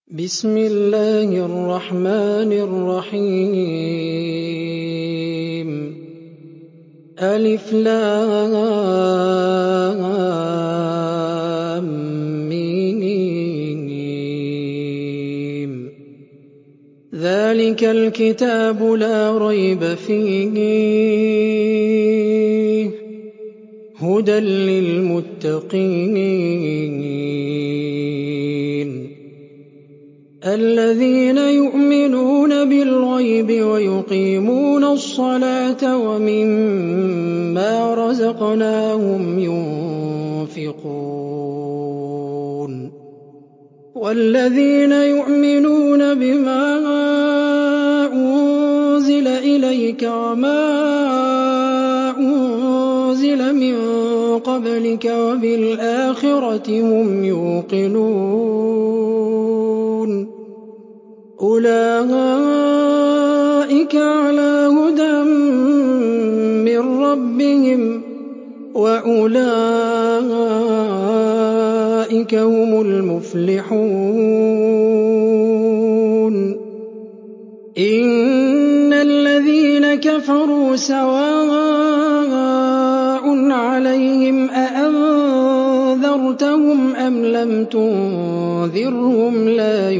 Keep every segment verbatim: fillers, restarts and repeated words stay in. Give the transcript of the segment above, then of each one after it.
بسم الله الرحمن الرحيم ألف لام ميم ذلك الكتاب لا ريب فيه هدى للمتقين الذين يؤمنون بالغيب ويقيمون الصلاة ومما رزقناهم ينفقون والذين يؤمنون بما أنزل إليك وما أنزل من قبلك وبالآخرة هم يوقنون أولئك على هدى من ربهم وأولئك هم المفلحون إن الذين كفروا سواء عليهم أأنذرتهم أم لم تنذرهم لا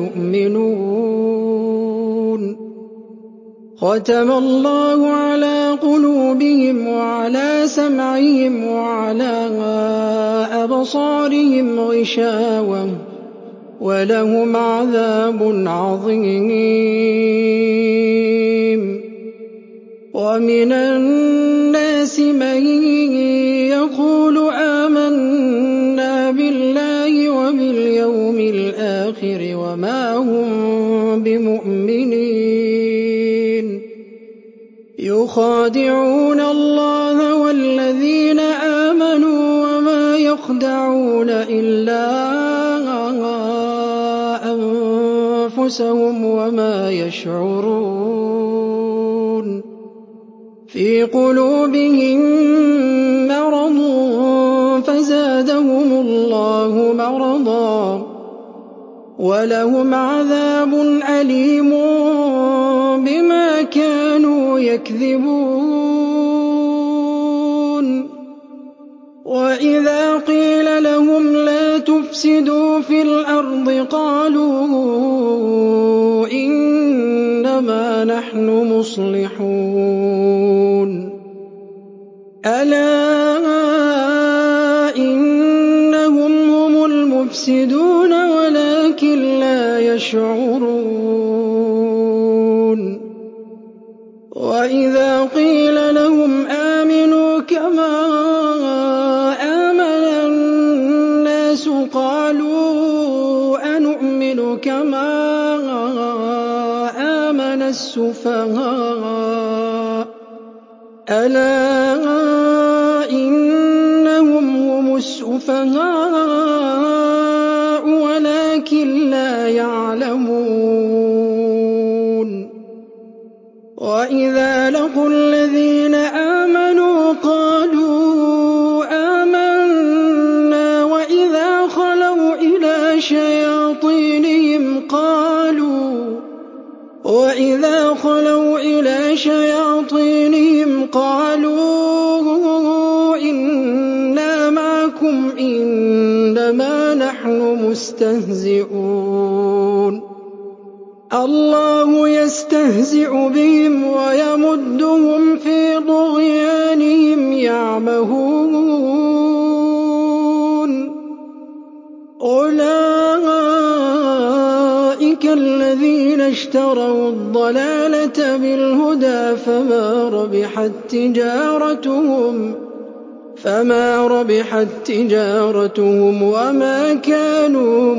يؤمنون ختم الله على قلوبهم وعلى سمعهم وعلى أبصارهم غشاوة ولهم عذاب عظيم ومن الناس من يقول آمنا بالله وباليوم الآخر وما هم بمؤمنين يخادعون الله والذين آمنوا وما يخدعون إلا أنفسهم وما يشعرون في قلوبهم مرض فزادهم الله مرضا ولهم عذاب أليم بما كانوا يكذبون وإذا قيل لهم لا تفسدوا في الأرض قالوا إنما نحن مصلحون ألا إنهم هم المفسدون ولكن لا يشعرون وإذا قيل لهم آمنوا كما آمن الناس قالوا أنؤمن كما آمن السفهاء ألا إنهم هم السفهاء ولكن لا يعلمون وإذا لقوا الذين آمنوا قالوا آمنا وإذا خلوا إلى شياطينهم قالوا وإذا خلوا إلى شياطينهم قالوا إنا معكم إنما نحن مستهزئون الله يستهزئ بهم ويمدهم في طغيانهم يعمهون أولئك الذين اشتروا الضلالة بالهدى فما ربحت تجارتهم فما ربحت تجارتهم وما كانوا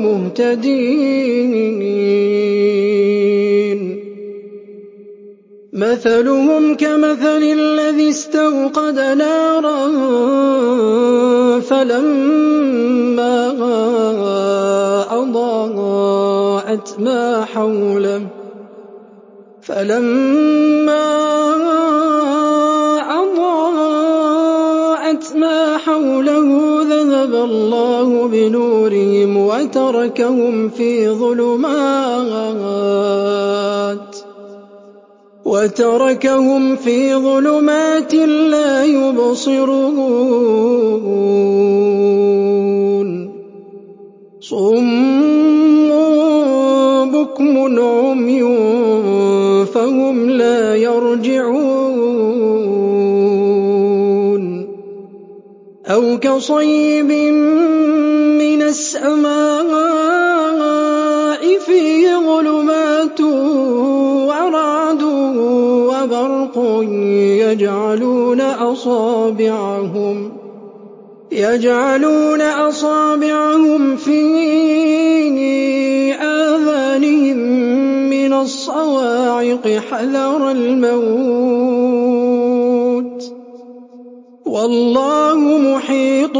مهتدين مثلهم كمثل الذي استوقد نارا فلما أضاءت ما حوله فلما زاغت ما حوله ذهب الله بنورهم وتركهم في ظلمات وتركهم في ظلمات لا يبصرون صم بكم عمي فهم لا يرجعون أو كصيب من السماء فيه ظلمات ورعد وبرق يجعلون أصابعهم يجعلون أصابعهم في آذانهم من الصواعق حذر الموت والله محيط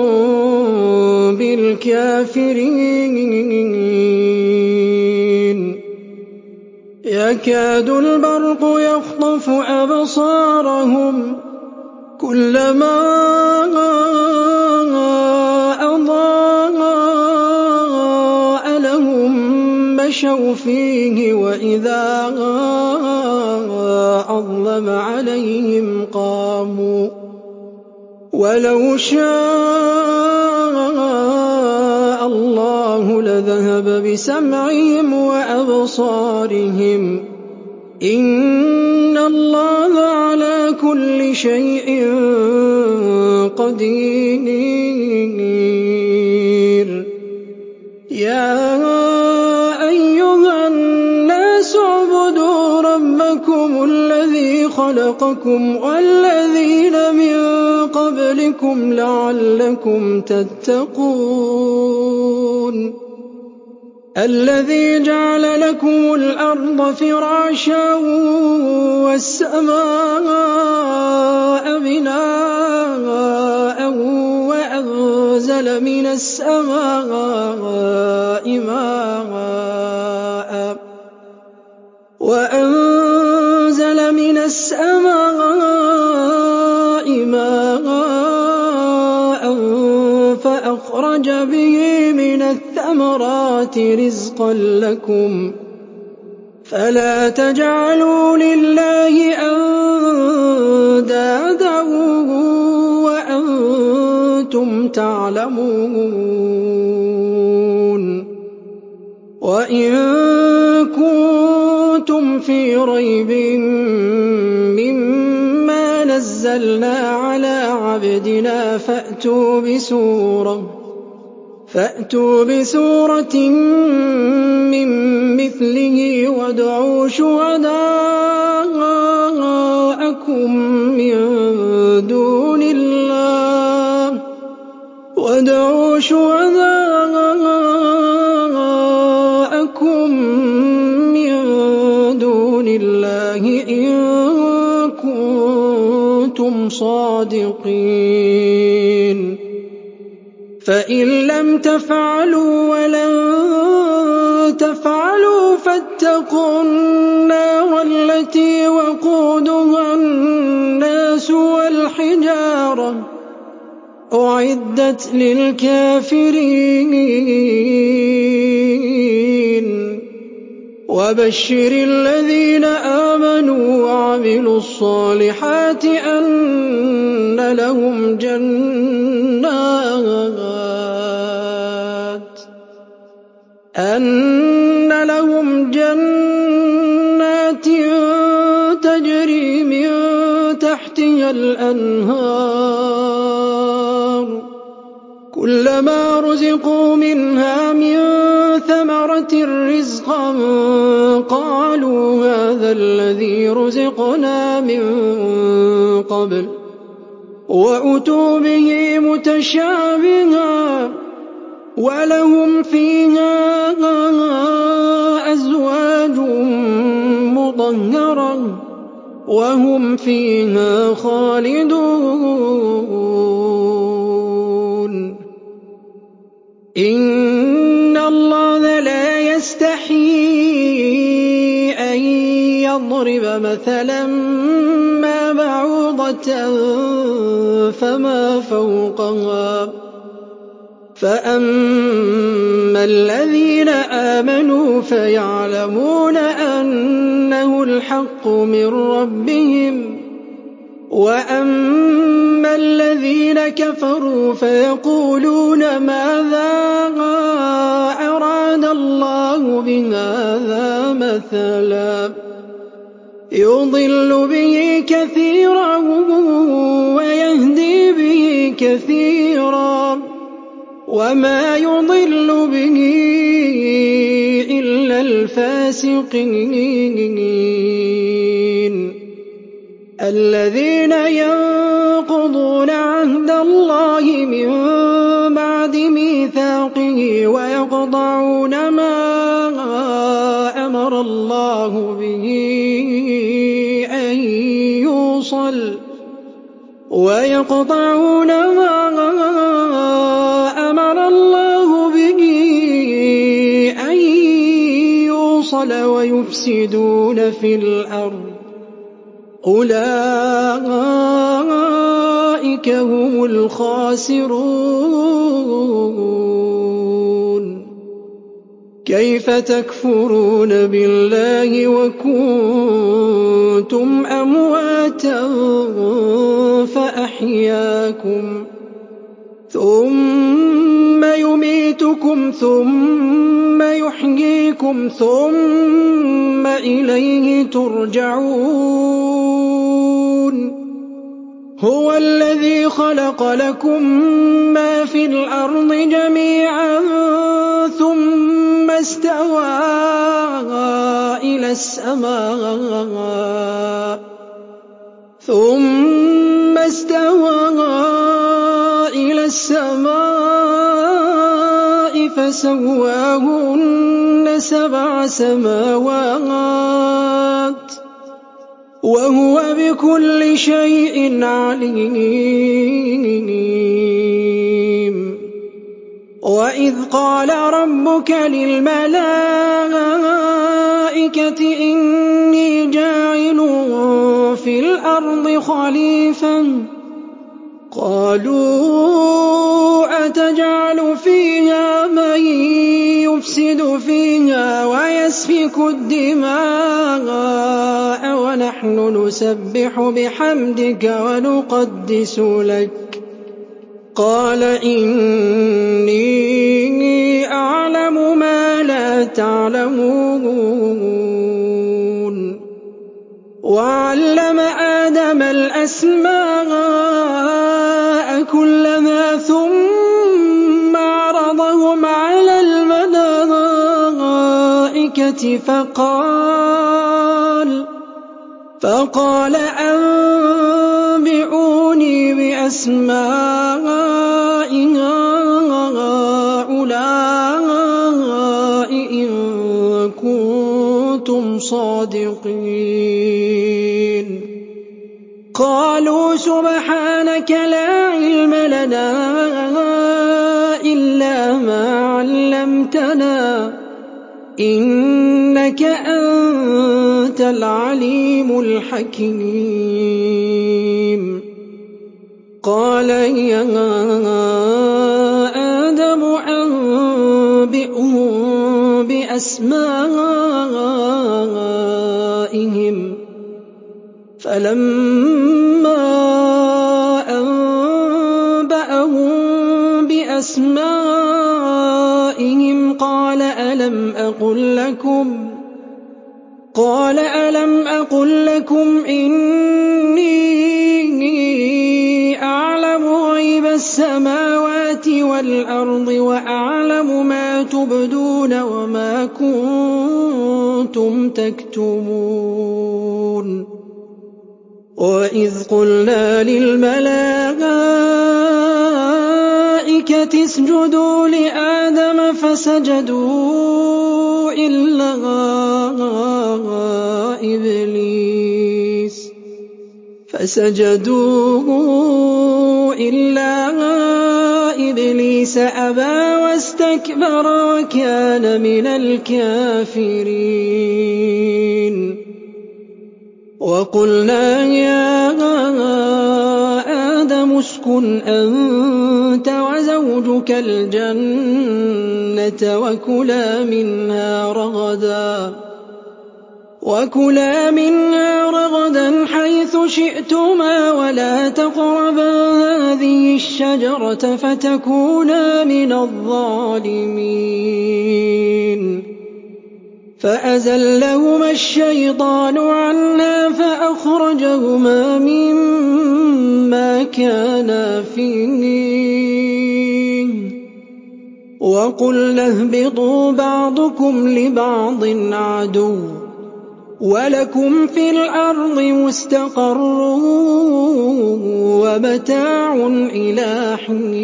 بالكافرين يكاد البرق يخطف أبصارهم كلما أضاء لهم مشوا فيه وإذا أظلم عليهم قاموا ولو شاء الله لذهب بسمعهم وأبصارهم إن الله على كل شيء قدير يا أيها الناس اعبدوا ربكم الذي خلقكم والذين من قبلكم لعلكم تتقون الذي جعل لكم الأرض فراشا والسماء بناء وأنزل من السماء ماء وأنزل من السماء ماء فأخرج به من الثمرات رزقا لكم فلا تجعلوا لله أندادا وأنتم تعلمون وإن كنتم في ريب مما نزلنا على عبدنا فأتوا بسورة فأتوا بسورة من مثله وادعوا شهداءكم من دون الله وادعوا شهداءكم من دون الله إن كنتم صادقين فإن لم تفعلوا ولن تفعلوا فاتقوا النار التي وقودها الناس والحجارة أعدت للكافرين وبشر الذين آمنوا وعملوا الصالحات أن لهم جنات أن لهم جنات تجري من تحتها الأنهار كلما رزقوا منها من ثمرة رزقا قالوا هذا الذي رزقنا من قبل وأتوا به متشابها ولهم فيها أزواج مطهرة وهم فيها خالدون إن الله لا يستحيي أن يضرب مثلا ما بعوضة سَابِغَةً فَمَا فَوْقَهَا فَأَمَّا الَّذِينَ آمَنُوا فَيَعْلَمُونَ أَنَّهُ الْحَقُّ مِن رَّبِّهِمْ وَأَمَّا الَّذِينَ كَفَرُوا فَيَقُولُونَ مَاذَا أَرَادَ اللَّهُ بِهَٰذَا مَثَلًا يُضِلُّ بِهِ كَثِيرًا وَيَهْدِي بِهِ كَثِيرًا وَمَا يُضِلُّ بِهِ إِلَّا الْفَاسِقِينَ الَّذِينَ يَنقُضُونَ عَهْدَ اللَّهِ مِن بَعْدِ مِيثَاقِهِ وَيَقْطَعُونَ مَا أَمَرَ اللَّهُ بِهِ أَن يُوصَلَ وَيَقْطَعُونَ مَا أَمَرَ اللَّهُ بِهِ أَن يُوصَلَ وَيُفْسِدُونَ فِي الْأَرْضِ أُولَٰئِكَ هُمُ الْخَاسِرُونَ كَيْفَ تَكْفُرُونَ بِاللَّهِ وَكُنتُمْ أَمْوَاتًا فَأَحْيَاكُمْ ثُمَّ يُمِيتُكُمْ ثُمَّ يُحْيِيكُمْ ثُمَّ إِلَيْهِ تُرْجَعُونَ هُوَ الَّذِي خَلَقَ لَكُم مَّا فِي الْأَرْضِ جَمِيعًا ثُمَّ اسْتَوَىٰ إِلَى السَّمَاءِ ثُمَّ اسْتَوَىٰ إِلَى السَّمَاءِ فَسَوَّاهُنَّ سَبْعَ سَمَاوَاتٍ وَهُوَ بِكُلِّ شَيْءٍ عَلِيمٌ وَإِذْ قَالَ رَبُّكَ لِلْمَلَائِكَةِ إِنِّي جَاعِلٌ فِي الْأَرْضِ خَلِيفَةً قَالُوا أَتَجْعَلُ فِيهَا مَن يُفْسِدُ فِيهَا وَيَسْفِكُ الدِّمَاءَ وَنَحْنُ نُسَبِّحُ بِحَمْدِكَ وَنُقَدِّسُ لَكَ قَالَ إِنِّي أَعْلَمُ مَا لَا تَعْلَمُونَ وَعَلَّمَ آدَمَ الْأَسْمَاءَ كُلَّهَا ثُمَّ عَرَضَهُمْ عَلَى الْمَلَائِكَةِ فَقَالَ فَقَالَ أَنبِئُونِي بِأَسْمَاءِ هَٰؤُلَاءِ إِن كُنتُمْ صَادِقِينَ قَالُوا سُبْحَانَكَ لَا عِلْمَ لَنَا إِلَّا مَا عَلَّمْتَنَا إِنَّكَ أَنتَ الْعَلِيمُ الْحَكِيمُ قَالَ يَا آدَمُ أَنبِئْهُم بِأَسْمَائِهِمْ فَلَمَّا أَنبَأَهُم بِأَسْمَائِهِمْ قَالَ أَلَمْ أَقُل لَّكُمْ قَالَ أَلَمْ أَقُل لَّكُمْ إِنِّي أَعْلَمُ غَيْبَ السَّمَاوَاتِ وَالْأَرْضِ وَأَعْلَمُ مَا تُبْدُونَ وَمَا كُنتُمْ تَكْتُمُونَ وَإِذْ قُلْنَا لِلْمَلَائِكَةِ اسْجُدُوا لِآدَمَ فَسَجَدُوا إِلَّا إِبْلِيسَ فَسَجَدُوا إِلَّا إِبْلِيسَ أَبَىٰ وَاسْتَكْبَرَ وَكَانَ مِنَ الْكَافِرِينَ وَقُلْنَا يَا آدَمُ اسْكُنْ أَنتَ وَزَوْجُكَ الْجَنَّةَ وَكُلَا مِنْهَا رَغَدًا وَكُلَا مِنْهَا رَغَدًا حَيْثُ شِئْتُمَا وَلَا تَقْرَبَا هَٰذِهِ الشَّجَرَةَ فَتَكُونَا مِنَ الظَّالِمِينَ فَأَزَلَّهُمَا الشَّيْطَانُ عَنْهَا فَأَخْرَجَهُمَا مِمَّا كَانَا فِيهِ وَقُلْنَا اهْبِطُوا بَعْضُكُمْ لِبَعْضٍ عَدُوٌّ وَلَكُمْ فِي الْأَرْضِ مُسْتَقَرٌّ وَمَتَاعٌ إِلَىٰ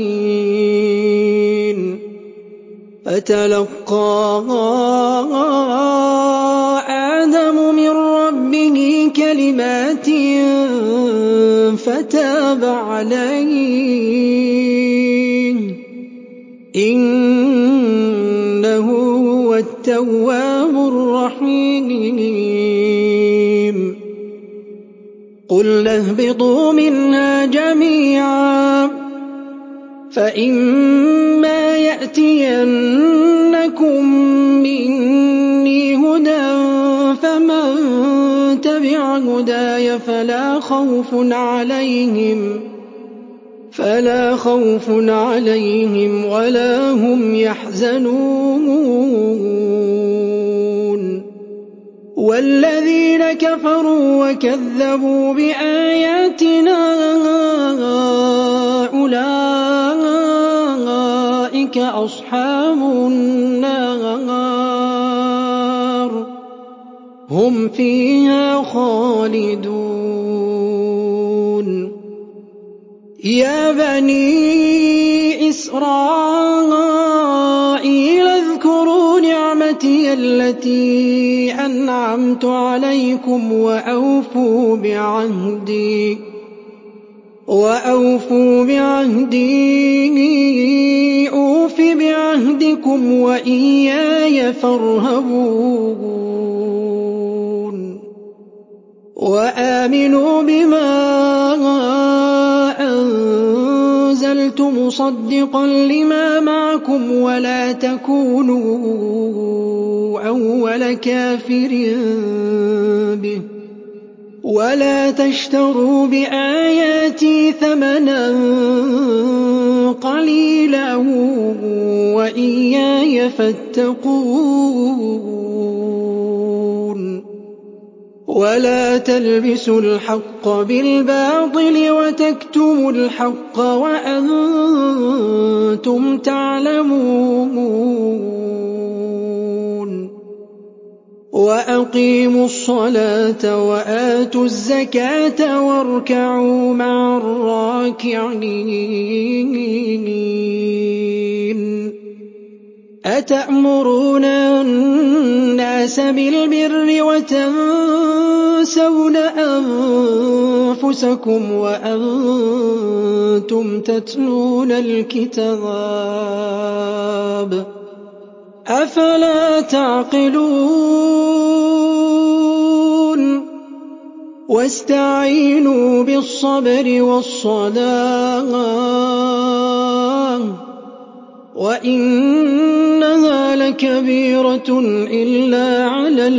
حِينٍ فَتَلَقَّىٰ آدَمُ مِن رَّبِّهِ كَلِمَاتٍ فَتَابَ عَلَيْهِ ۚ إِنَّهُ هُوَ التَّوَّابُ الرَّحِيمُ قُلْنَا اهْبِطُوا مِنْهَا جَمِيعًا فَإِمَّا يَأْتِيَنَّكُم مِّنِّي هُدًى فَمَن تَبِعَ هُدَايَ فَلَا خَوْفٌ عَلَيْهِمْ فَلَا خَوْفٌ عَلَيْهِمْ وَلَا هُمْ يَحْزَنُونَ وَالَّذِينَ كَفَرُوا وَكَذَّبُوا بِآيَاتِنَا أُولَٰئِكَ أَصْحَابُ النَّارِ هُمْ فِيهَا خَالِدُونَ يَا بَنِي إِسْرَائِيلَ اذْكُرُوا نِعْمَتِيَ الَّتِي أَنْعَمْتُ عَلَيْكُمْ وَأَوْفُوا بِعَهْدِي وَأَوْفُوا بِعَهْدِي أُوفِ بِعَهْدِكُمْ وَإِيَّايَ فَارْهَبُونِ وَآمِنُوا بِمَا أَنزَلْتُ مُصَدِّقًا لِّمَا مَعَكُمْ وَلَا تَكُونُوا أَوَّلَ كَافِرٍ بِهِ وَلَا تَشْتَرُوا بِآيَاتِي ثَمَنًا قَلِيلًا وَإِيَّايَ فَاتَّقُونِ وَلَا تَلْبِسُوا الْحَقَّ بِالْبَاطِلِ وَتَكْتُمُوا الْحَقَّ وَأَنتُمْ تَعْلَمُونَ وَأَقِيمُوا الصَّلَاةَ وَآتُوا الزَّكَاةَ وَارْكَعُوا مَعَ الرَّاكِعِينَ أَتَأْمُرُونَ النَّاسَ بِالْبِرِّ وَتَنسَوْنَ أَنفُسَكُمْ وَأَنتُمْ تَتْلُونَ الْكِتَابَ أَفَلَا تَعْقِلُونَ وَاسْتَعِينُوا بِالصَّبْرِ وَالصَّلَاةِ وَإِنَّهَا لَكَبِيرَةٌ إِلَّا عَلَى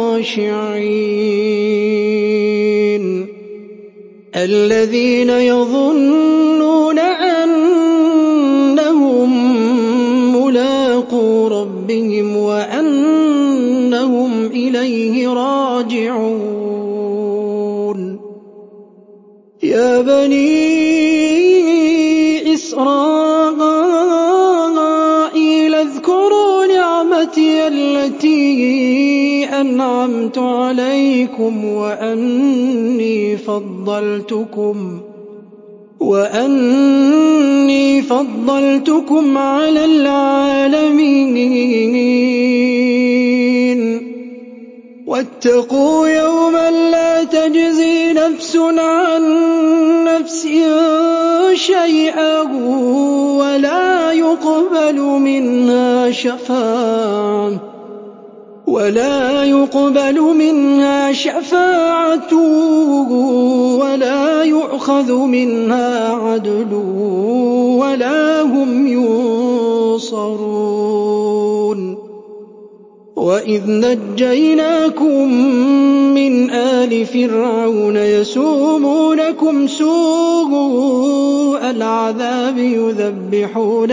الْخَاشِعِينَ الَّذِينَ يَظُنُّونَ أَنَّهُم مُّلَاقُو رَبِّهِمْ وَأَنَّهُمْ إِلَيْهِ رَاجِعُونَ يَا بَنِي إِسْرَائِيلَ اذْكُرُوا نِعْمَتِيَ الَّتِي أَنْعَمْتُ عَلَيْكُمْ وَأَنِّي فَضَّلْتُكُمْ وَأَنِّي فَضَّلْتُكُمْ عَلَى الْعَالَمِينَ وَاتَّقُوا يَوْمًا لَّا تَجْزِي نَفْسٌ عَن نَّفْسٍ شَيْئًا وَلَا يُقْبَلُ مِنْهَا شَفَاعَةٌ ولا يقبل منها شفاعة ولا يؤخذ منها عدل ولا هم ينصرون وإذ نجيناكم من آل فرعون يسومونكم سوء العذاب يذبحون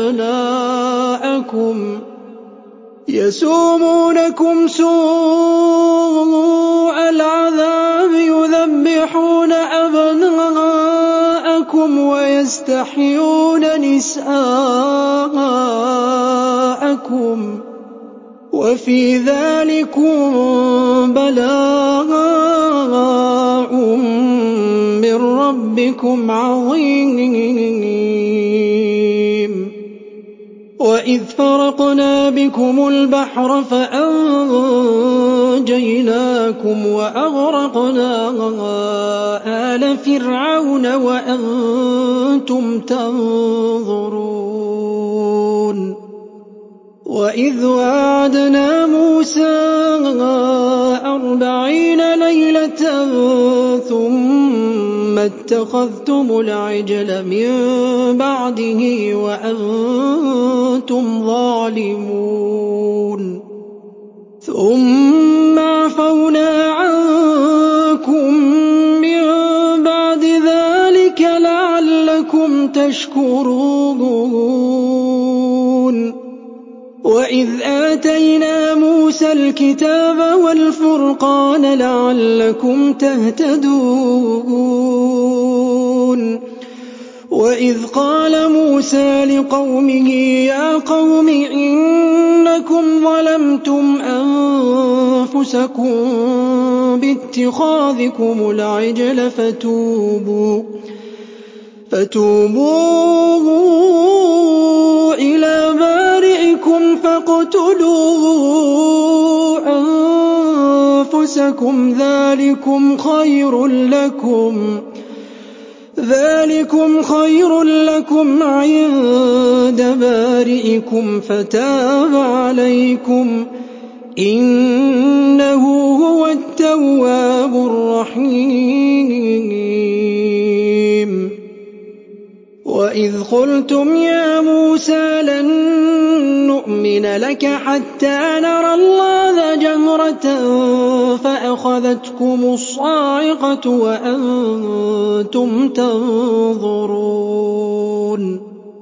أبناءكم يسومونكم سوء العذاب يذبحون أبناءكم ويستحيون نساءكم وفي ذلكم بلاء من ربكم عظيم وإذ فرقنا بكم البحر فأنجيناكم وأغرقنا آل فرعون وأنتم تنظرون وإذ وعدنا موسى أربعين ليلة ثم اتخذتم العجل من بعده وأنتم ظالمون ثم عفونا عنكم من بعد ذلك لعلكم تشكرون وإذ آتينا موسى الكتاب والفرقان لعلكم تهتدون وإذ قال موسى لقومه يا قوم إنكم ظلمتم أنفسكم باتخاذكم العجل فتوبوا فتوبوا إلى بارئكم فاقتلوا أنفسكم ذلكم خير لكم ذلكم خير لكم عند بارئكم فتاب عليكم إنه هو التواب الرحيم وإذ قلتم يا موسى لن نؤمن لك حتى نرى الله جهرة فأخذتكم الصاعقة وأنتم تنظرون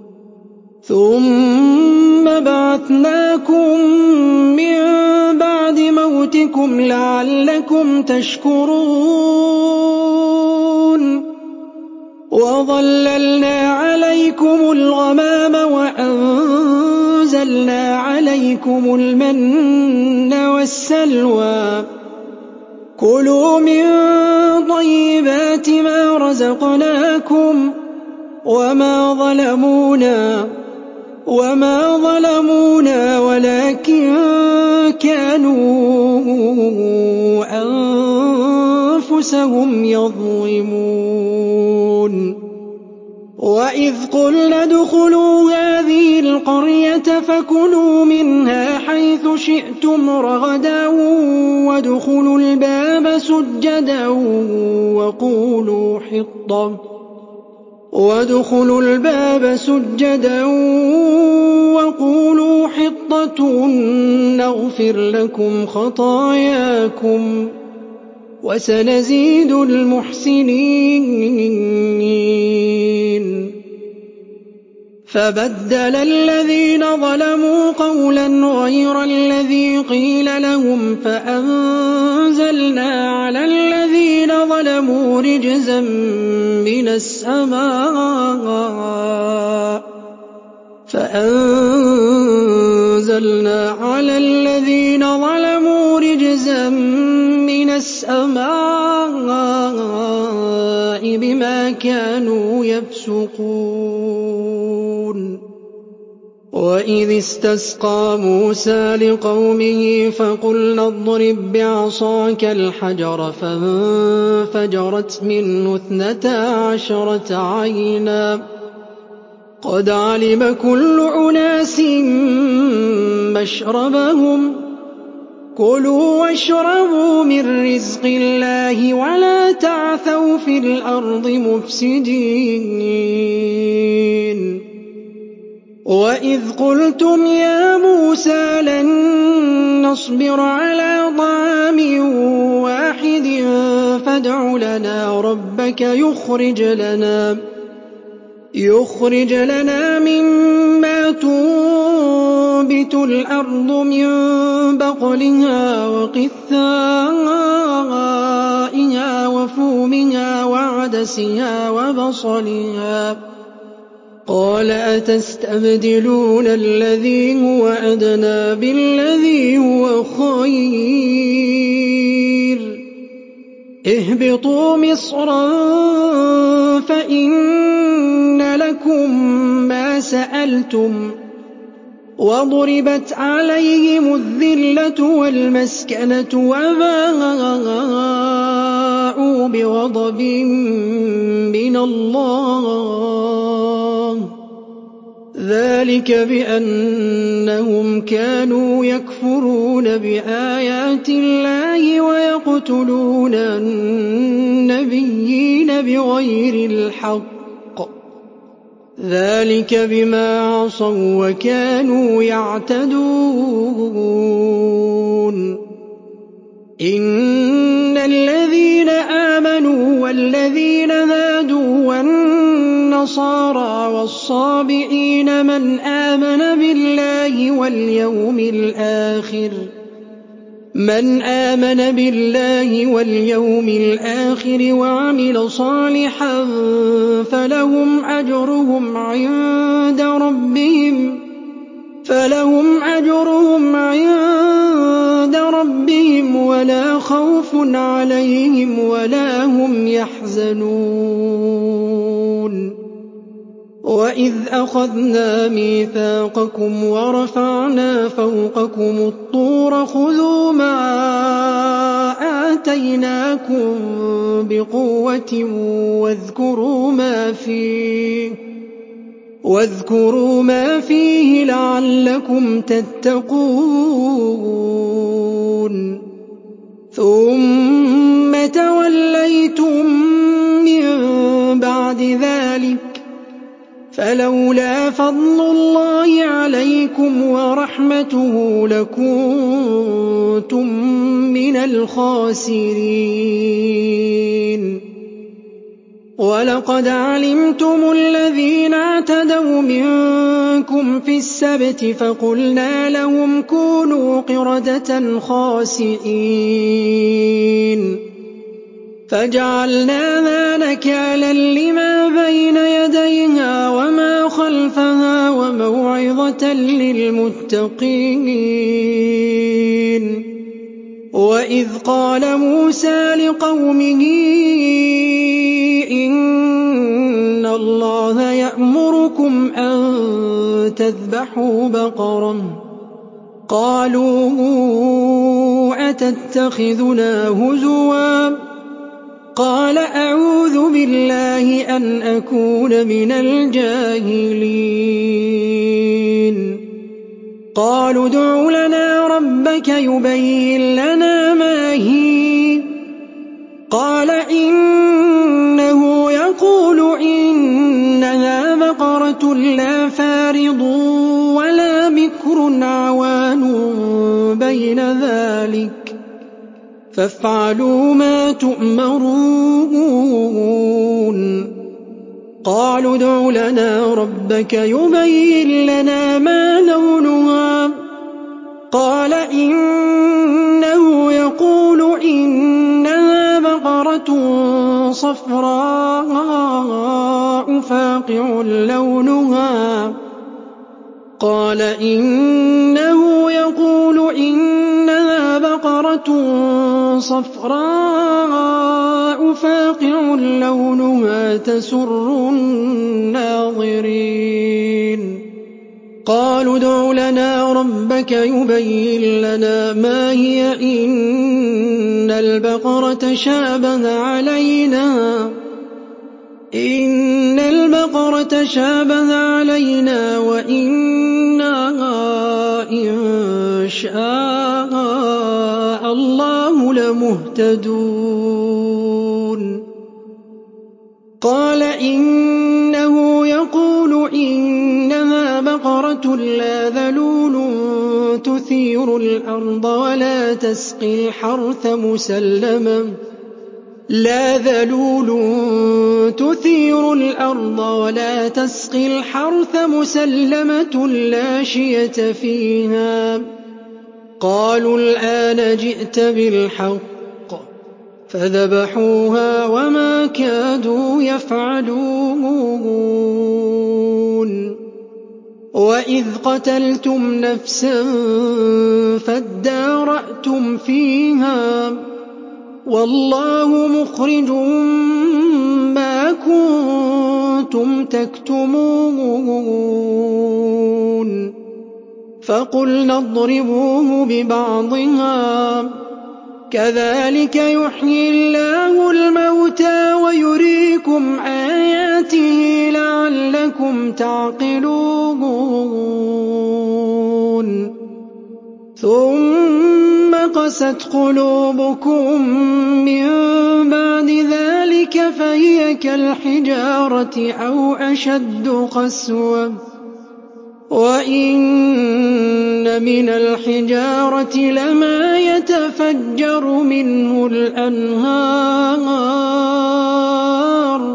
ثم بعثناكم من بعد موتكم لعلكم تشكرون وظللنا عليكم الغمام وأنزلنا عليكم المن والسلوى كلوا من طيبات ما رزقناكم وما ظلمونا وما ظلمونا ولكن كانوا أنفسهم يظلمون وإذ قلنا ادخلوا هذه القرية فكلوا منها حيث شئتم رغدا وادخلوا الباب سجدا وقولوا حطة وادخلوا الباب سجدا وقولوا حطة نغفر لكم خطاياكم وسنزيد المحسنين فبدل الذين ظلموا قولا غير الذي قيل لهم فأنزلنا على الذين ظلموا رجزا من السماء فأنزلنا على الذين ظلموا رجزا من السماء بما كانوا يفسقون وإذ استسقى موسى لقومه فقلنا اضرب بعصاك الحجر فانفجرت منه اثنتا عشرة عينا قد علم كل أناس مشربهم كُلُوا واشربوا مِن رِّزْقِ اللَّهِ وَلَا تَعْثَوْا فِي الْأَرْضِ مُفْسِدِينَ وَإِذْ قُلْتُمْ يَا مُوسَىٰ لَن نَّصْبِرَ عَلَىٰ طَعَامٍ وَاحِدٍ فَادْعُ لَنَا رَبَّكَ يُخْرِجْ لَنَا يُخْرِجْ لَنَا مِمَّا تُنبِتُ الْأَرْضُ مِن بَقْلِهَا وَقِثَّائِهَا وَفُومِهَا وَعَدَسِهَا وَبَصَلِهَا ۖ قَالَ أَتَسْتَبْدِلُونَ الَّذِي هُوَ أَدْنَىٰ بِالَّذِي هُوَ خَيْرٌ ۚ اهْبِطُوا مِصْرًا فَإِنَّ لَكُم مَّا سَأَلْتُمْ ۗ وَضُرِبَتْ عَلَيْهِمُ الذِّلَّةُ وَالْمَسْكَنَةُ وَبَاءُوا بِغَضَبٍ مِّنَ اللَّهِ ۗ ذَٰلِكَ بِأَنَّهُمْ كَانُوا يَكْفُرُونَ بِآيَاتِ اللَّهِ وَيَقْتُلُونَ النَّبِيِّينَ بِغَيْرِ الْحَقِّ ۗ ذَٰلِكَ بِمَا عَصَوا وَّكَانُوا يَعْتَدُونَ إِنَّ الَّذِينَ آمَنُوا وَالَّذِينَ هَادُوا وَالنَّصَارَىٰ وَالصَّابِئِينَ مَنْ آمَنَ بِاللَّهِ وَالْيَوْمِ الْآخِرِ مَنْ آمَنَ بِاللَّهِ وَالْيَوْمِ الْآخِرِ وَعَمِلَ صَالِحًا فَلَهُمْ أَجْرُهُمْ عِندَ رَبِّهِمْ فَلَهُمْ أَجْرُهُمْ عِندَ رَبِّهِمْ وَلَا خَوْفٌ عَلَيْهِمْ وَلَا هُمْ يَحْزَنُونَ وَإِذْ أَخَذْنَا مِيثَاقَكُمْ وَرَفَعْنَا فَوْقَكُمُ الطُّورَ خُذُوا مَا آتَيْنَاكُم بِقُوَّةٍ وَاذْكُرُوا مَا فِيهِ وَاذْكُرُوا مَا فِيهِ لَعَلَّكُمْ تَتَّقُونَ ثُمَّ تَوَلَّيْتُم مِّن بَعْدِ ذَٰلِكَ فَلَوْلَا فَضْلُ اللَّهِ عَلَيْكُمْ وَرَحْمَتُهُ لَكُنتُم مِّنَ الْخَاسِرِينَ وَلَقَدْ عَلِمْتُمُ الَّذِينَ اعْتَدَوْا مِنكُمْ فِي السَّبْتِ فَقُلْنَا لَهُمْ كُونُوا قِرَدَةً خَاسِئِينَ فَجَعَلْنَاهَا نَكَالًا لِّمَا بَيْنَ يَدَيْهَا وَمَا خَلْفَهَا وَمَوْعِظَةً لِّلْمُتَّقِينَ وَإِذْ قَالَ مُوسَىٰ لِقَوْمِهِ إِنَّ اللَّهَ يَأْمُرُكُمْ أَن تَذْبَحُوا بَقَرَةً ۖ قَالُوا أَتَتَّخِذُنَا هُزُوًا ۖ قَالَ أَعُوذُ بِاللَّهِ أَنْ أَكُونَ مِنَ الْجَاهِلِينَ قَالُوا ادْعُ لَنَا رَبَّكَ يُبَيِّن لَّنَا مَا هِيَ قَالَ إِنَّهُ يَقُولُ إِنَّهَا بَقَرَةٌ لَّا فَارِضٌ وَلَا بِكْرٌ عَوَانٌ بَيْنَ ذَٰلِكَ فَافْعَلُوا مَا تُؤْمَرُونَ قَالُوا ادْعُ لَنَا رَبَّكَ يُبَيِّن لَّنَا مَا لَوْنُهَا قَالَ إِنَّهُ يَقُولُ إِنَّهَا بَقَرَةٌ صَفْرَاءُ فَاقِعٌ لَّوْنُهَا قَالَ إِنَّهُ يَقُولُ إِنَّهَا بَقَرَةٌ صَفْرَاءُ فَاقِعٌ لَّوْنُهَا تَسُرُّ النَّاظِرِينَ قَالُوا ادْعُ لَنَا رَبَّكَ يُبَيِّن لَّنَا مَا هِيَ إِنَّ الْبَقَرَةَ شَابَهَ عَلَيْنَا إِنَّ الْبَقَرَةَ شَابَهَ عَلَيْنَا وَإِنَّا إِن شَاءَ مهتدون قال إنه يقول إنها بقرة لا ذلول تثير الأرض ولا تسقي الحرث مسلمة لا ذلول تثير الأرض ولا تسقي الحرث مسلمة لا شية فيها قالوا الآن جئت بالحق فذبحوها وما كادوا يفعلون وإذ قتلتم نفسا فادارأتم فيها والله مخرج ما كنتم تكتمون فقلنا اضربوه ببعضها كذلك يحيي الله الموتى ويريكم آياته لعلكم تعقلون ثم قست قلوبكم من بعد ذلك فهي كالحجارة أو أشد قسوة وإن من الحجارة لما يتفجر منه الأنهار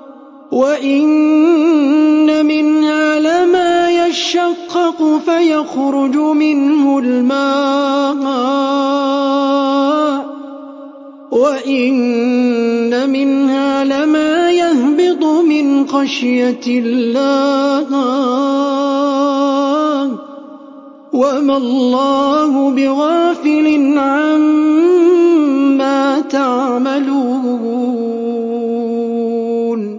وإن منها لما يشقق فيخرج منه الماء وإن منها لما يهبط من خشية الله وما الله بغافل عما تعملون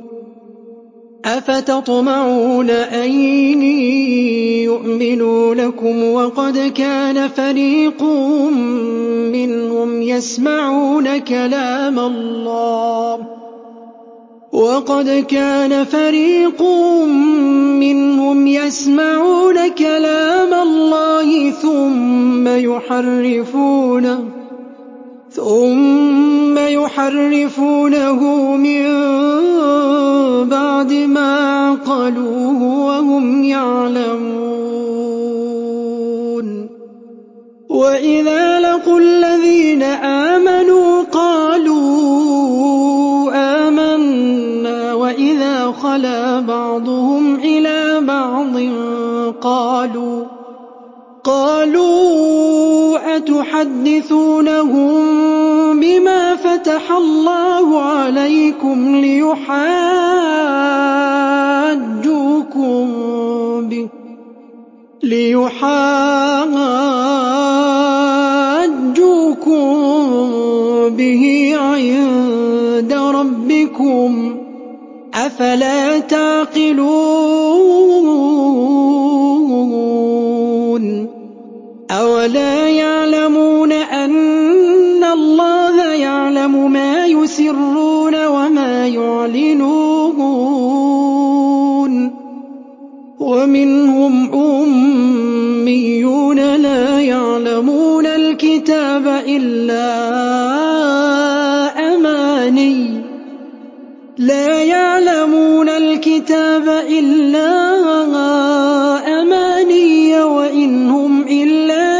أفتطمعون أن يؤمنوا لكم وقد كان فريق منهم يسمعون كلام الله وقد كان فريق منهم يسمعون كلام الله ثم يحرفونه ثم يحرفونه من بعد ما عقلوه وهم يعلمون وإذا لقوا الذين آمنوا قالوا آمنا وإذا خلا بعضهم إلى بعض قالوا قالوا أتحدثونهم بما فتح الله عليكم ليحاجوكم به ليحاجوكم به عند ربكم أفلا تعقلون أولا يعلمون أن الله يعلم ما يسرون وما يعلنون ومنهم أميون لا يعلمون الكتاب إلا أماني لا يعلمون الكتاب إلا أماني وإن هم إلا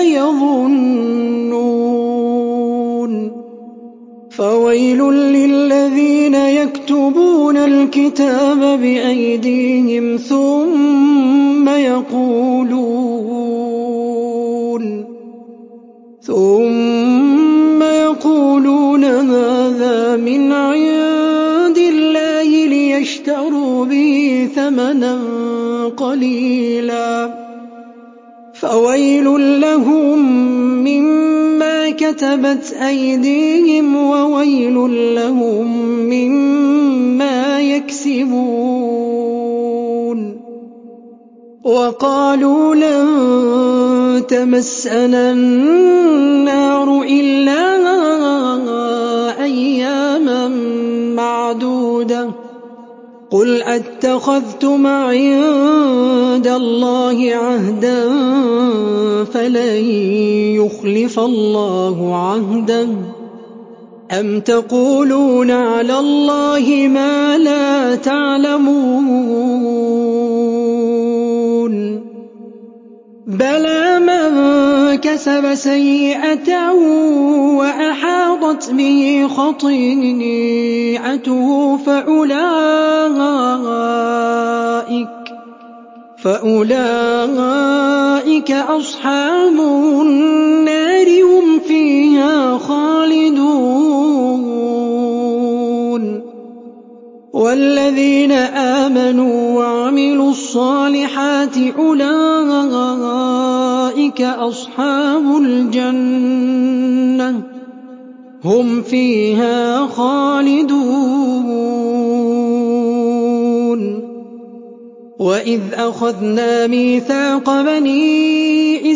يظنون فويل للذين يكتبون الكتاب بأيديهم ثم يقولون ثم يقولون هذا من عند الله ليشتروا به ثمنا قليلا فويل لهم مما كتبت أيديهم وويل لهم مما يكسبون وقالوا لن تمسنا النار إلا أياما معدودة قل أتخذتم عند الله عهدا فلن يخلف الله عهده أَمْ تَقُولُونَ عَلَى اللَّهِ مَا لَا تَعْلَمُونَ بَلَىٰ مَن كَسَبَ سَيِّئَةً وَأَحَاطَتْ بِهِ خَطِيئَتُهُ فَأُولَٰئِكَ فَأُولَٰئِكَ أَصْحَابُ النَّارِ ۖ هُمْ فِيهَا خَالِدُونَ وَالَّذِينَ آمَنُوا وَعَمِلُوا الصَّالِحَاتِ أُولَٰئِكَ أَصْحَابُ الْجَنَّةِ ۖ هُمْ فِيهَا خَالِدُونَ وَإِذْ أَخَذْنَا مِيثَاقَ بَنِي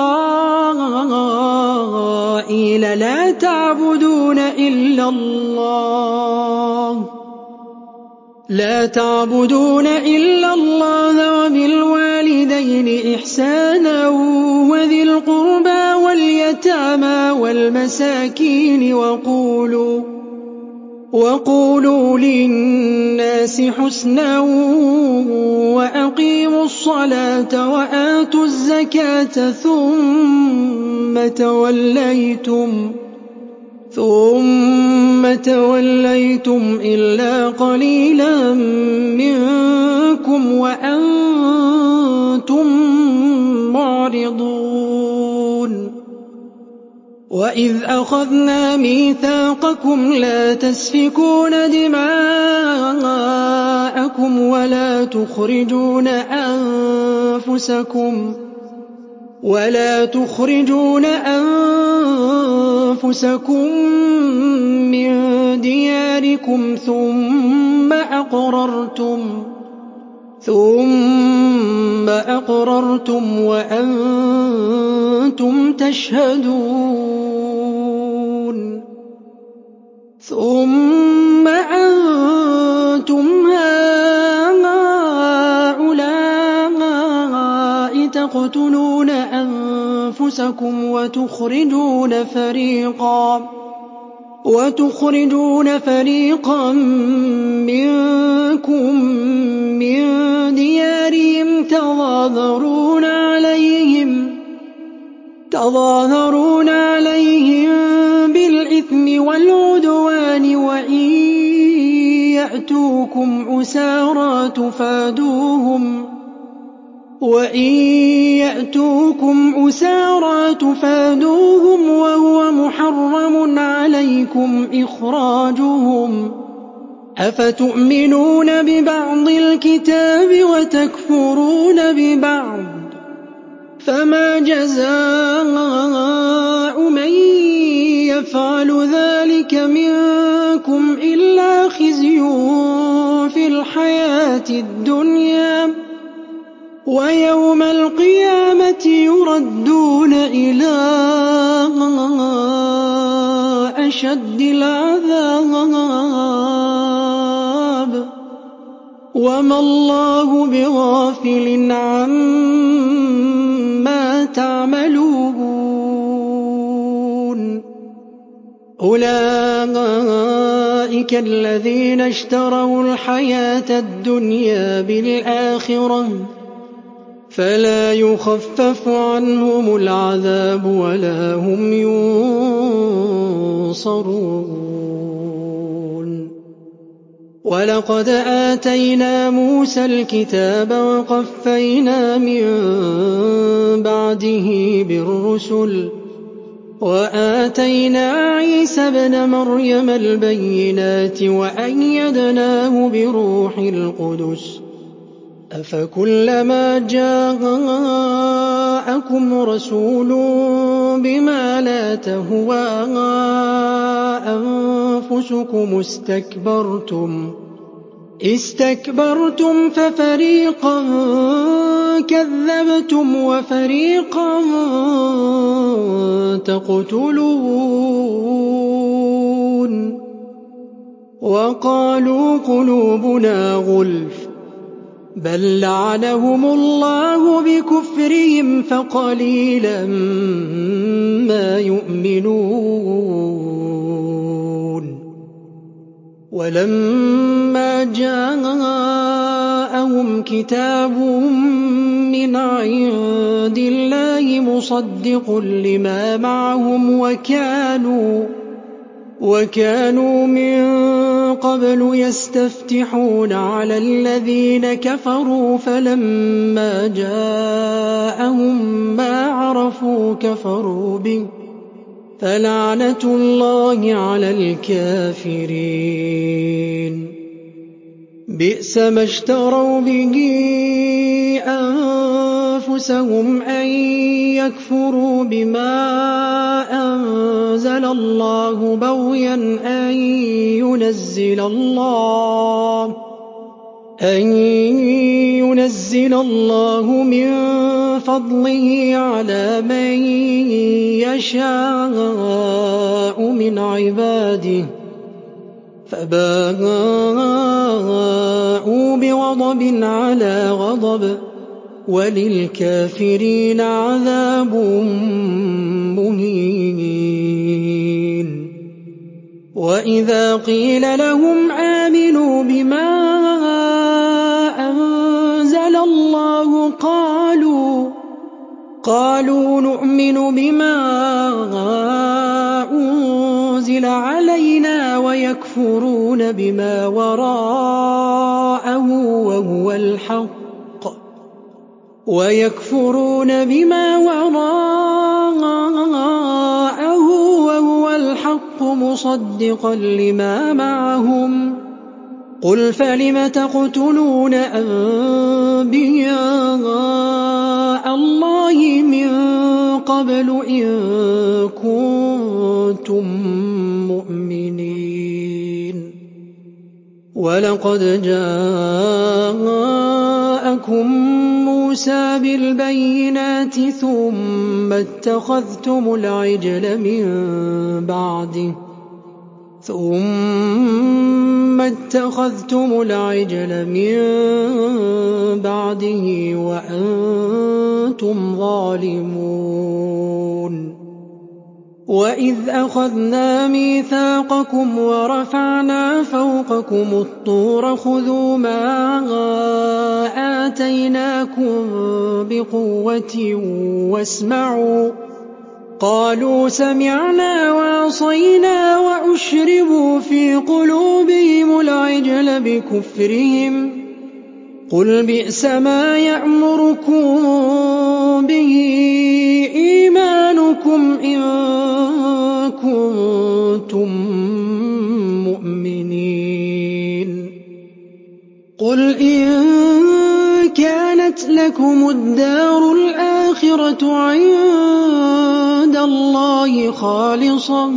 إِسْرَائِيلَ لَا تَعْبُدُونَ إِلَّا اللَّهَ لا تعبدون إلا الله وبالوالدين إحسانا وذي القربى واليتامى والمساكين وقولوا وقولوا للناس حسنا وأقيموا الصلاة وآتوا الزكاة ثم توليتم ثم توليتم إلا قليلا منكم وأنتم معرضون وإذ أخذنا ميثاقكم لا تسفكون دماءكم ولا تخرجون أنفسكم ولا تخرجون أنفسكم من دياركم ثم أقررتم ثم أقررتم وأنتم تشهدون ثم أنتم هؤلاء تقتلون أنفسكم وتخرجون فريقا وتخرجون فريقا منكم من ديارهم تظاهرون عليهم تظاهرون عليهم بالإثم والعدوان وإن يأتوكم أسارى تفادوهم وإن يأتوكم أسارى تفادوهم وهو محرم عليكم إخراجهم أفتؤمنون ببعض الكتاب وتكفرون ببعض فما جزاء من يفعل ذلك منكم إلا خزي في الحياة الدنيا ويوم القيامة يردون إلى أشد العذاب وما الله بغافل عما تعملون أولئك الذين اشتروا الحياة الدنيا بالآخرة فلا يخفف عنهم العذاب ولا هم ينصرون ولقد آتينا موسى الكتاب وقفينا من بعده بالرسل وآتينا عيسى ابن مريم البينات وأيدناه بروح القدس أفكلما جاءكم رسول بما لا تهوى أنفسكم استكبرتم استكبرتم ففريقا كذبتم وفريقا تقتلون وقالوا قلوبنا غلف بل لعنهم الله بكفرهم فقليلا ما يؤمنون وَلَمَّا جَاءَهُمْ كِتَابٌ مِّنْ عِندِ اللَّهِ مُصَدِّقٌ لِّمَا مَعَهُمْ وَكَانُوا وَكَانُوا مِن قَبْلُ يَسْتَفْتِحُونَ عَلَى الَّذِينَ كَفَرُوا فَلَمَّا جَاءَهُم مَّا عَرَفُوا كَفَرُوا بِهِ فَلَعْنَةُ اللَّهِ عَلَى الْكَافِرِينَ بِئْسَ مَا اشْتَرَوْا بِهِ أَنفُسَهُمْ أَن يَكْفُرُوا بِمَا أَنزَلَ اللَّهُ بَغْيًا أَن يُنَزِّلَ اللَّهُ أَن يُنَزِّلَ اللَّهُ مِن فَضْلِهِ عَلَىٰ مَن يَشَاءُ مِنْ عِبَادِهِ فَبَاءُوا بِغَضَبٍ عَلَىٰ غَضَبٍ وَلِلْكَافِرِينَ عَذَابٌ مُّهِينٌ وَإِذَا قِيلَ لَهُمْ آمِنُوا بِمَا أَنزَلَ اللَّهُ قَالُوا قَالُوا نُؤْمِنُ بِمَا أُنزِلَ عَلَيْنَا وَيَكْفُرُونَ بِمَا وَرَاءَهُ وَهُوَ الْحَقُّ وَيَكْفُرُونَ بِمَا وَرَاءَهُ وَهُوَ الْحَقُّ مُصَدِّقًا لِّمَا مَعَهُمْ قُلْ فَلِمَ تَقْتُلُونَ أَنبِيَاءَ اللَّهِ مِن قَبْلُ إِن كُنتُم مُّؤْمِنِينَ وَلَقَدْ جَاءَكُم مُّوسَىٰ بِالْبَيِّنَاتِ ثُمَّ اتَّخَذْتُمُ الْعِجْلَ مِن بَعْدِهِ ثُمَّ اتَّخَذْتُمُ الْعِجْلَ مِن بَعْدِهِ وَأَنتُمْ ظَالِمُونَ وَإِذْ أَخَذْنَا مِيثَاقَكُمْ وَرَفَعْنَا فَوْقَكُمُ الطُّورَ خُذُوا مَا آتَيْنَاكُم بِقُوَّةٍ وَاسْمَعُوا قَالُوا سَمِعْنَا وَعَصَيْنَا وَأُشْرِبُوا فِي قُلُوبِهِمُ الْعِجْلَ بِكُفْرِهِمْ قُلْ بِئْسَ مَا يَأْمُرُكُم بِهِ إِيمَانُكُمْ إِن كُنتُم مُّؤْمِنِينَ قُلْ إِن كَانَتْ لَكُمُ الدَّارُ الْآخِرَةُ عِندَ اللَّهِ خَالِصَةً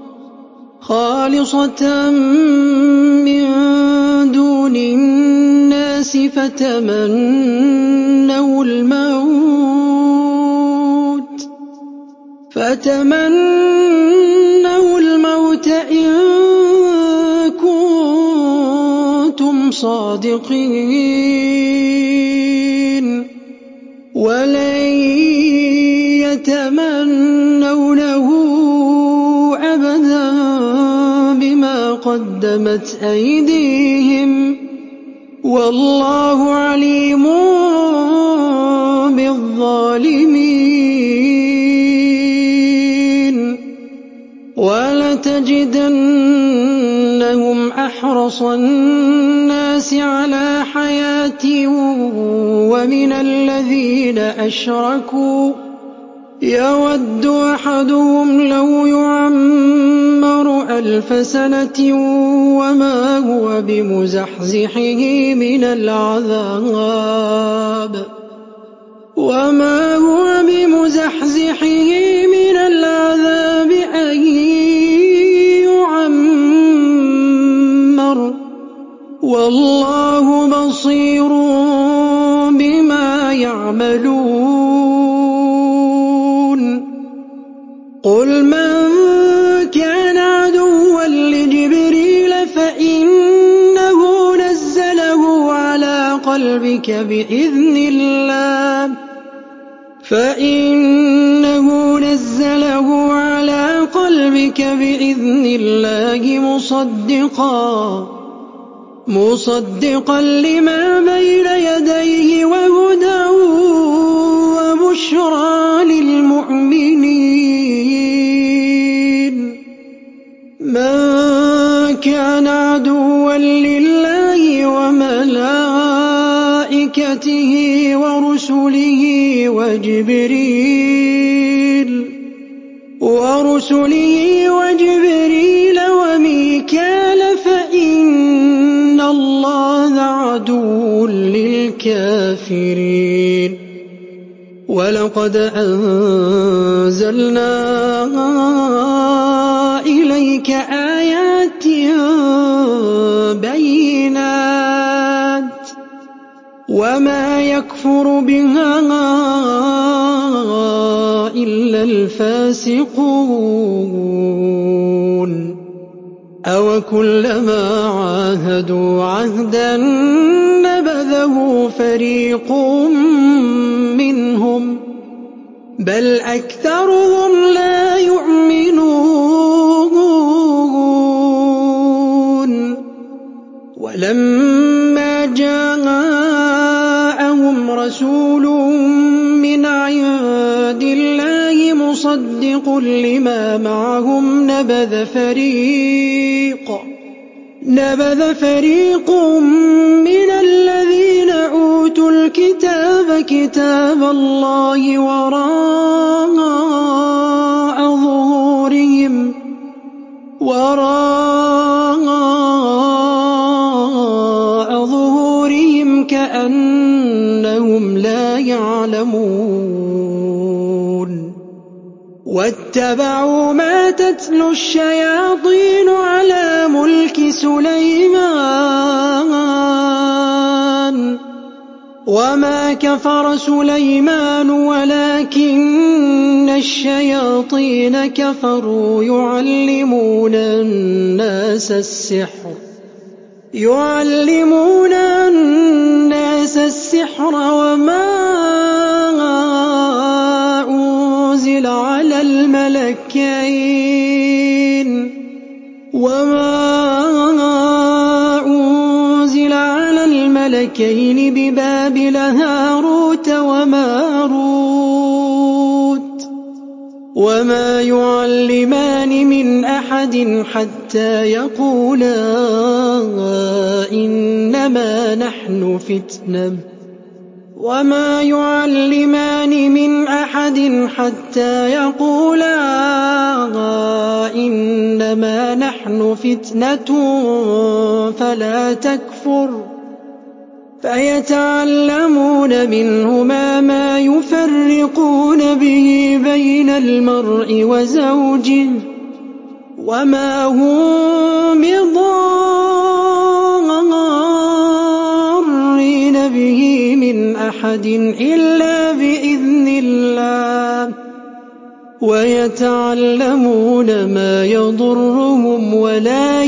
خالصة من دون الناس فتمنوا الموت فتمنوا الموت إن كنتم صادقين ولن يتمنونه أبدا بما قدمت أيديهم والله عليم بالظالمين ولتجدنهم أحرص الناس على حياة ومن الذين أشركوا يود أحدهم لو يعمر ألف سنة وما هو بمزحزحه من العذاب وما هو بمزحزحه من العذاب أن يعمر والله بصير بما يعملون قل من كان عدوا لجبريل فإنه نزله على قلبك بإذن الله فإنه نزله على قلبك بك بإذن الله مصدقا مصدقا لما بين يديه وهدى وبشرى للمؤمنين من كان عدوا لله وملائكته ورسله وجبريل ورسله وجبريل وميكال فإن الله عدو للكافرين ولقد أنزلنا إليك آيات بينات وما يكفر بها إلا الفاسقون أوكلما عاهدوا عهدا نبذه فريق منهم بل أكثرهم لا يؤمنون ولما جاءهم رسول من عند الله مصدق لما معهم نبذ فريق نبذ فريق من الذين أوتوا الكتاب كتاب الله وراء ظهورهم وراء ظهورهم كأنهم لا يعلمون واتبعوا ما تتلو الشياطين على ملك سليمان وما كفر سليمان ولكن الشياطين كفروا يعلمون الناس السحر يعلمون الناس السحر وما أنزل على الملكين وما أنزل على الملكين ببابل هاروت وماروت وما يعلمان من أحد حتى يقولا إنما نحن فتنة وما يعلمان من أحد حتى يقولا إنما نحن فتنة فلا تكفر فيتعلمون منهما ما يفرقون به بين المرء وزوجه وما هم بضارين به من أحد إلا بإذن الله ويتعلمون ما يضرهم ولا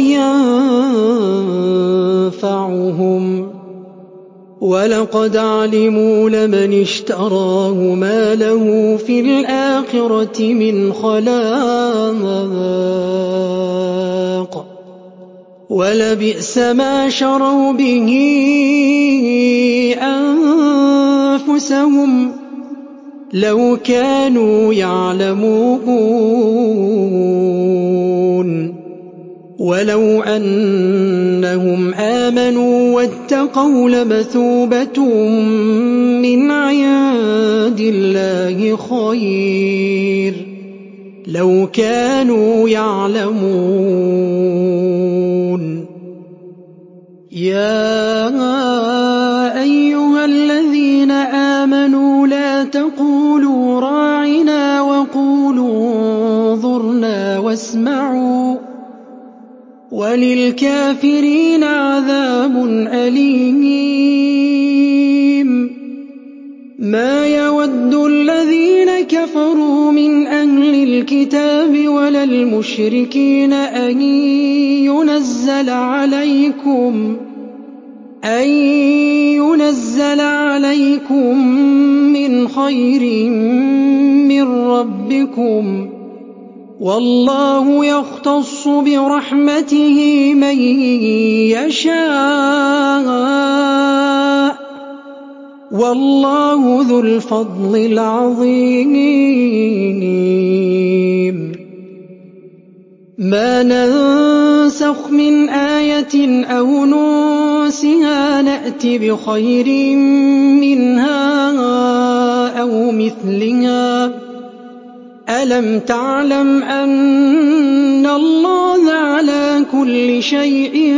ينفعهم ولقد علموا لمن اشتراه ما له في الآخرة من خلاق ولبئس ما شروا به أنفسهم لو كانوا يعلمون ولو أنهم آمنوا واتقوا لمثوبة من عند الله خير لو كانوا يعلمون يا أيها الذين آمنوا لا تقولوا راعنا وقولوا انظرنا واسمعوا وللكافرين عذاب أليم ما يود الذين كفروا من أهل الكتاب ولا المشركين أن ينزل عليكم أن ينزل عليكم من خير من ربكم وَاللَّهُ يَخْتَصُّ بِرَحْمَتِهِ مَن يَشَاءُ ۚ وَاللَّهُ ذُو الْفَضْلِ الْعَظِيمِ. مَا نَنسَخْ مِنْ آيَةٍ أَوْ نُنسِهَا نَأْتِ بِخَيْرٍ مِّنْهَا أَوْ مِثْلِهَا ۗ أَلَمْ تَعْلَمْ أَنَّ اللَّهَ عَلَىٰ كُلِّ شَيْءٍ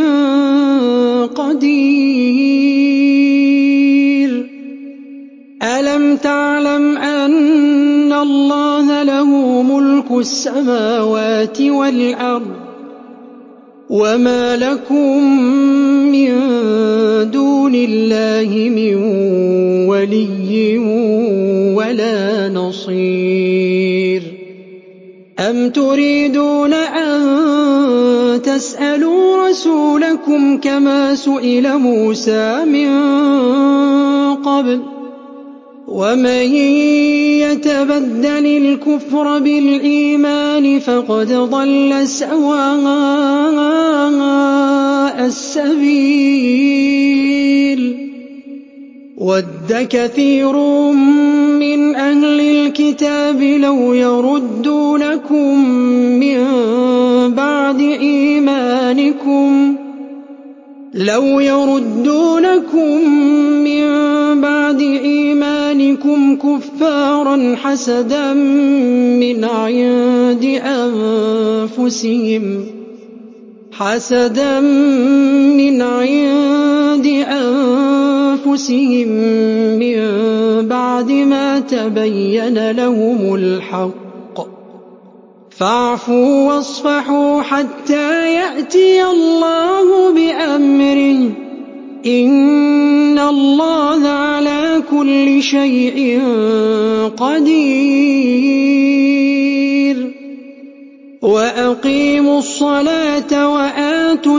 قَدِيرٌ أَلَمْ تَعْلَمْ أَنَّ اللَّهَ لَهُ مُلْكُ السَّمَاوَاتِ وَالْأَرْضِ وَمَا لَكُم مِّن دُونِ اللَّهِ مِن وَلِيٍّ وَلَا نَصِيرٍ أَمْ تُرِيدُونَ أَن تَسْأَلُوا رَسُولَكُمْ كَمَا سُئِلَ مُوسَىٰ مِن قَبْلُ ۗ وَمَن يَتَبَدَّلِ الْكُفْرَ بِالْإِيمَانِ فَقَدْ ضَلَّ سَوَاءَ السَّبِيلِ. وَدَّ كَثِيرٌ مِّنْ أَهْلِ الْكِتَابِ لَوْ يَرُدُّونَكُم مِّن بَعْدِ إِيمَانِكُمْ لَوْ يَرُدُّونَكُم مِّن بَعْدِ إِيمَانِكُمْ كُفَّارًا حَسَدًا مِّنْ عِندِ أَنفُسِهِمْ حَسَدًا مِّنْ عِندِ أَنفُسِهِم مِّن بَعْدِ مَا تَبَيَّنَ لَهُمُ الْحَقُّ ۖ فَاعْفُوا وَاصْفَحُوا حَتَّىٰ يَأْتِيَ اللَّهُ بِأَمْرِهِ ۗ إِنَّ اللَّهَ عَلَىٰ كُلِّ شَيْءٍ قَدِيرٌ. وَأَقِيمُوا الصَّلَاةَ وَآتُوا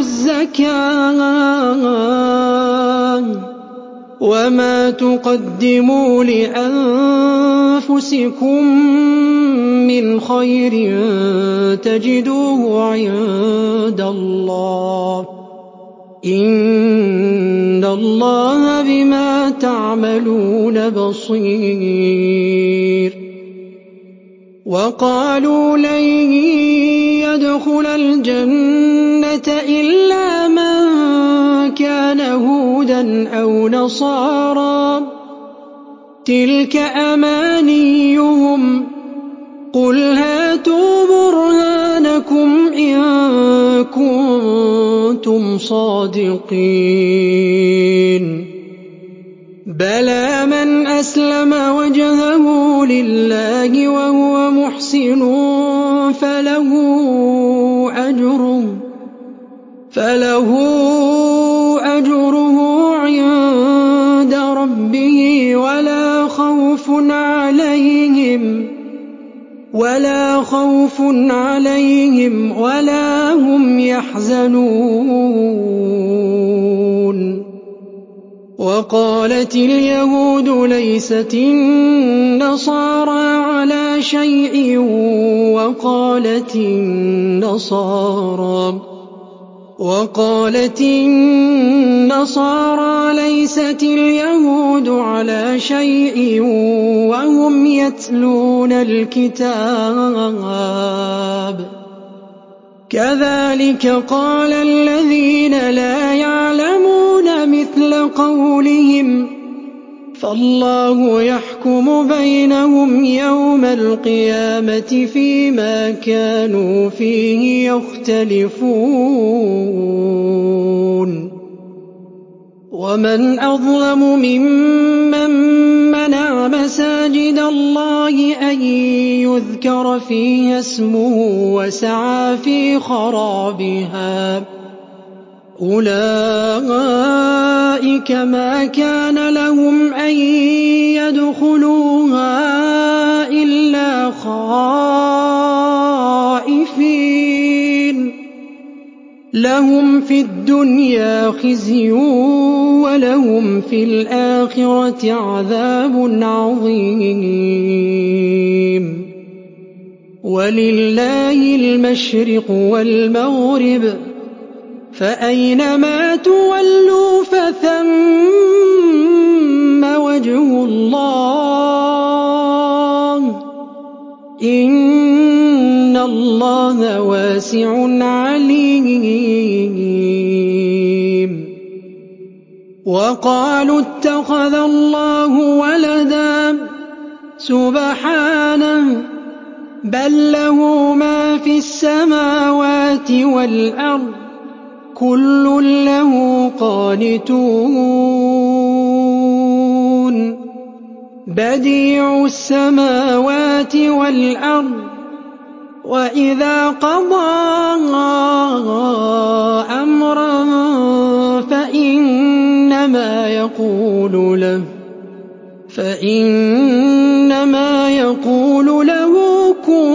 الزَّكَاةَ ۚ وَمَا تُقَدِّمُوا لِأَنفُسِكُم مِّنْ خَيْرٍ تَجِدُوهُ عِندَ اللَّهِ ۗ إِنَّ اللَّهَ بِمَا تَعْمَلُونَ بَصِيرٌ. وَقَالُوا لَن يَدْخُلَ الْجَنَّةَ إِلَّا مَن كَانَ هُودًا أَوْ نَصَارَىٰ ۗ تِلْكَ أَمَانِيُّهُمْ ۗ قُلْ هَاتُوا بُرْهَانَكُمْ إِن كُنتُمْ صَادِقِينَ. بَلَىٰ مَنْ أَسْلَمَ وَجْهَهُ لِلَّهِ وَهُوَ مُحْسِنٌ فَلَهُ أَجْرُهُ فَلَهُ أَجْرُهُ عِندَ رَبِّهِ وَلَا خَوْفٌ عَلَيْهِمْ وَلَا خَوْفٌ عَلَيْهِمْ وَلَا هُمْ يَحْزَنُونَ. وَقَالَتِ الْيَهُودُ لَيْسَتِ النَّصَارَىٰ عَلَىٰ شَيْءٍ وَقَالَتِ النَّصَارَىٰ وَقَالَتِ النَّصَارَىٰ لَيْسَتِ الْيَهُودُ عَلَىٰ شَيْءٍ وَهُمْ يَتْلُونَ الْكِتَابَ ۗ كَذَٰلِكَ قَالَ الَّذِينَ لَا يَعْلَمُونَ مِثْلَ قَوْلِهِمْ ۚ فَاللَّهُ يَحْكُمُ بَيْنَهُمْ يَوْمَ الْقِيَامَةِ فِيمَا كَانُوا فِيهِ يَخْتَلِفُونَ. وَمَنْ أَظْلَمُ مِمَّن مَّنَعَ مَسَاجِدَ اللَّهِ أَن يُذْكَرَ فِيهَا اسْمُهُ وَسَعَىٰ فِي خَرَابِهَا ۚ أُولَٰئِكَ مَا كَانَ لَهُمْ أَن يَدْخُلُوهَا إِلَّا خَائِفِينَ ۚ لَهُمْ فِي الدُّنْيَا خِزْيٌ وَلَهُمْ فِي الْآخِرَةِ عَذَابٌ عَظِيمٌ. وَلِلَّهِ الْمَشْرِقُ وَالْمَغْرِبُ فَأَيْنَمَا تُوَلُّوا فَثَمَّ وَجْهُ اللَّهِ ۚ إِنَّ اللَّهَ وَاسِعٌ عَلِيمٌ. وَقَالُوا اتَّخَذَ اللَّهُ وَلَدًا ۗ سُبْحَانَهُ ۖ بَل لَّهُ مَا فِي السَّمَاوَاتِ وَالْأَرْضِ ۖ كُلٌّ لَّهُ قَانِتُونَ. بَدِيعُ السَّمَاوَاتِ وَالْأَرْضِ ۖ وَإِذَا قَضَىٰ أَمْرًا فَإِنَّمَا يَقُولُ لَهُ فَإِنَّمَا يَقُولُ لَهُ كُن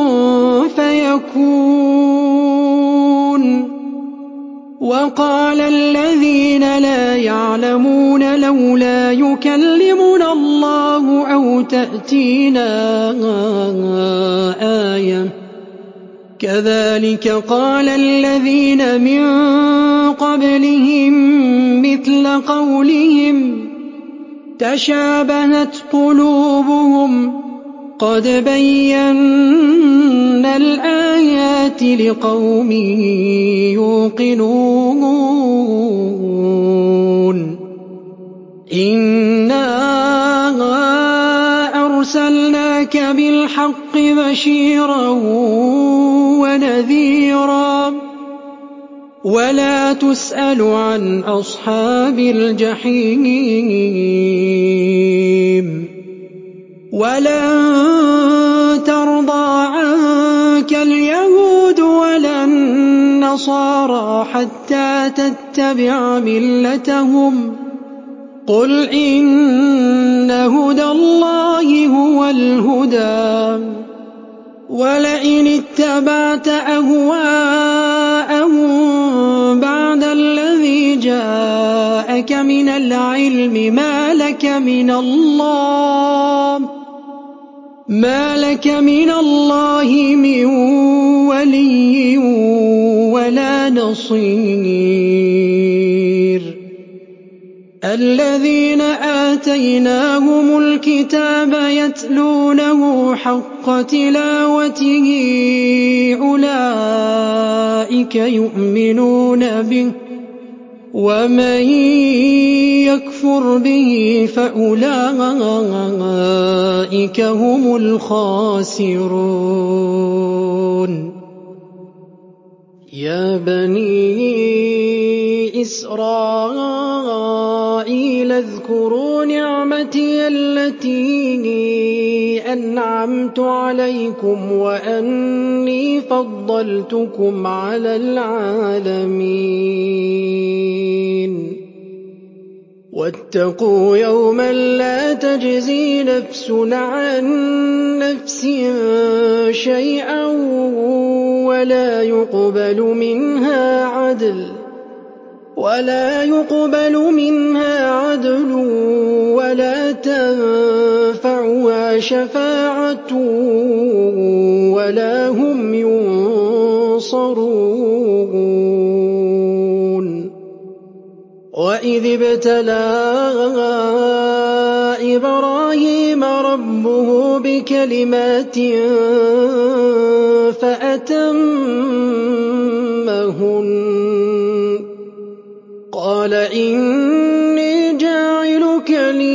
فَيَكُونُ. وَقَالَ الَّذِينَ لَا يَعْلَمُونَ لَوْلَا يُكَلِّمُنَا اللَّهُ أَوْ تَأْتِينَا آيَةٌ ۗ كَذَٰلِكَ قَالَ الَّذِينَ مِن قَبْلِهِم مِّثْلَ قَوْلِهِمْ تَشَابَهَتْ قُلُوبُهُمْ ۗ قَدْ بَيَّنَّا الْآيَاتِ لِقَوْمٍ يُوقِنُونَ. إِنَّا أَرْسَلْنَاكَ بِالْحَقِّ بَشِيرًا وَنَذِيرًا ۖ وَلَا تُسْأَلُ عَنْ أَصْحَابِ الْجَحِيمِ. وَلَن تَرْضَىٰ عَنكَ الْيَهُودُ وَلَا النَّصَارَىٰ حَتَّىٰ تَتَّبِعَ مِلَّتَهُمْ ۗ قُلْ إِنَّ هُدَى اللَّهِ هُوَ الْهُدَىٰ ۗ وَلَئِنِ اتَّبَعْتَ أَهْوَاءَهُم بَعْدَ الَّذِي جَاءَكَ مِنَ الْعِلْمِ مَا لَكَ مِنَ اللَّهِ مَا لَكَ مِنَ اللَّهِ مِن وَلِيٍّ وَلَا نَصِيرٍ. الَّذِينَ آتَيْنَاهُمُ الْكِتَابَ يَتْلُونَهُ حَقَّ تِلَاوَتِهِ أُولَٰئِكَ يُؤْمِنُونَ بِهِ ۗ وَمَن يَكْفُرْ بِهِ فَأُولَٰئِكَ هُمُ الْخَاسِرُونَ. يَا بَنِي إِسْرَائِيلَ اذْكُرُوا نِعْمَتِيَ الَّتِي أَنْعَمْتُ عَلَيْكُمْ وَأَنِّي فَضَّلْتُكُمْ عَلَى الْعَالَمِينَ. وَاتَّقُوا يَوْمًا لَّا تَجْزِي نَفْسٌ عَن نَّفْسٍ شَيْئًا وَلَا يُقْبَلُ مِنْهَا عَدْلٌ وَلَا يُقْبَلُ مِنْهَا عَدْلٌ وَلَا تَنفَعُهَا شَفَاعَةٌ وَلَا هُمْ يُنصَرُونَ. وَإِذِ ابْتَلَىٰ إِبْرَاهِيمَ رَبُّهُ بِكَلِمَاتٍ فَأَتَمَّهُنَّ ۖ قَالَ إِنِّي جَاعِلُكَ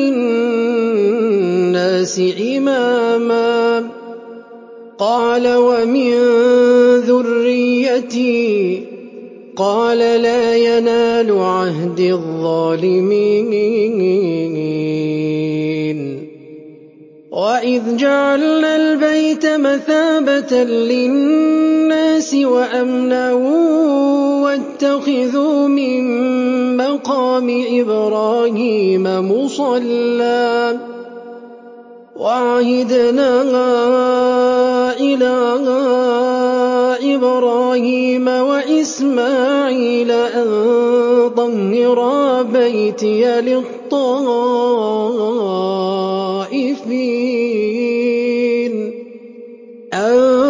لِلنَّاسِ إِمَامًا ۖ قَالَ وَمِن ذُرِّيَّتِي ۖ قَالَ لَا يَنَالُ عَهْدِي الظَّالِمِينَ. وَإِذْ جَعَلْنَا الْبَيْتَ مَثَابَةً لِّلنَّاسِ وَأَمْنًا وَاتَّخِذُوا مِن مَّقَامِ إِبْرَاهِيمَ مُصَلًّى ۖ وَعَهِدْنَا إِلَىٰ إِبْرَاهِيمَ وَإِسْمَاعِيلَ أَن طَهِّرَا بَيْتِيَ لِلطَّائِفِينَ أن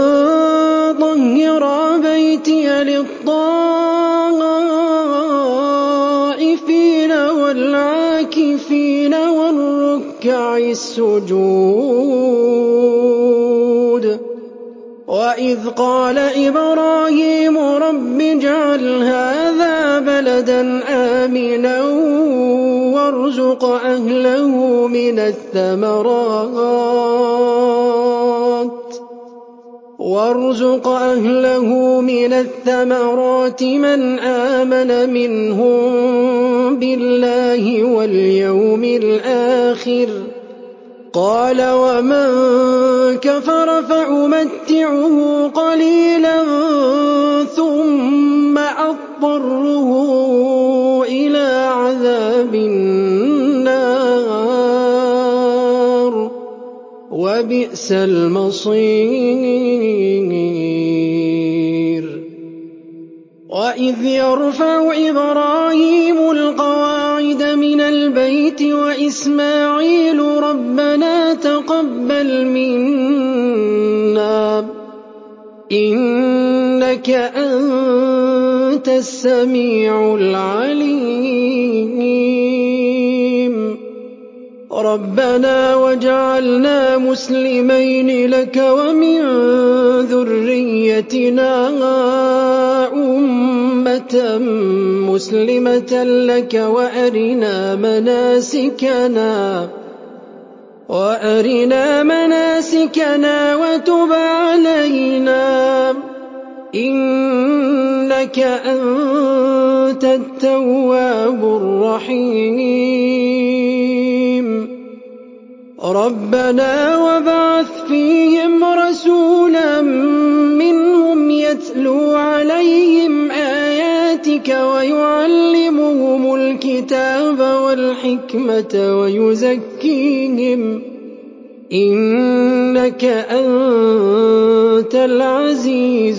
بيتي للطائفين والعاكفين والركع السجود وإذ قال إبراهيم رب اجعل هذا بلدا آمنا وارزق أهله من الثمرات وارزق أهله من الثمرات من آمن منهم بالله واليوم الآخر قال ومن كفر فأمتعه قليلا ثم أضطره إلى عذاب النار وبئس المصير وإذ يرفع إبراهيم القواعد من البيت وإسماعيل ربنا تقبل منا إنك أنت السميع العليم ربنا واجعلنا مسلمين لك ومن ذريتنا أمة مسلمة لك وأرنا مناسكنا وأرنا مناسكنا وتب علينا إنك أنت التواب الرحيم ربنا وابعث فيهم رسولا منهم يتلو عليهم آياتك ويعلمهم الكتاب والحكمة ويزكيهم إنك أنت العزيز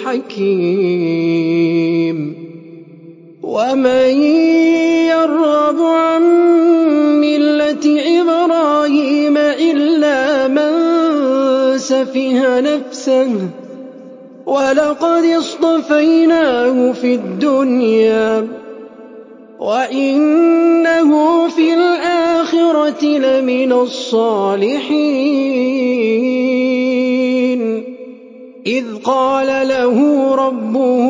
الحكيم ومن يرغب عن ملة إبراهيم إلا من سفه نفسه ولقد اصطفيناه في الدنيا وإنه في الآخرة لمن الصالحين إذ قال له ربه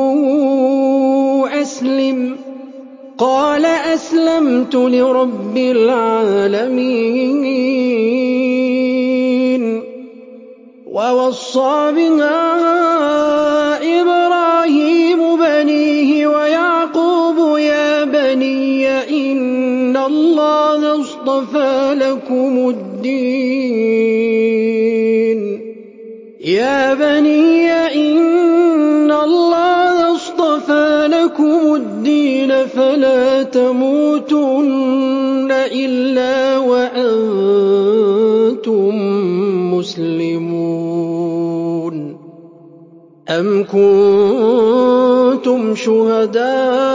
أسلم قال أسلمت لرب العالمين ووصى بها إبراهيم بنيه ويعقوب يا بني إن الله اصطفى لكم الدين يا بني إن الله اصطفى لكم الدين فلا تموتن إلا وأنتم مسلمون أم كنتم شهداء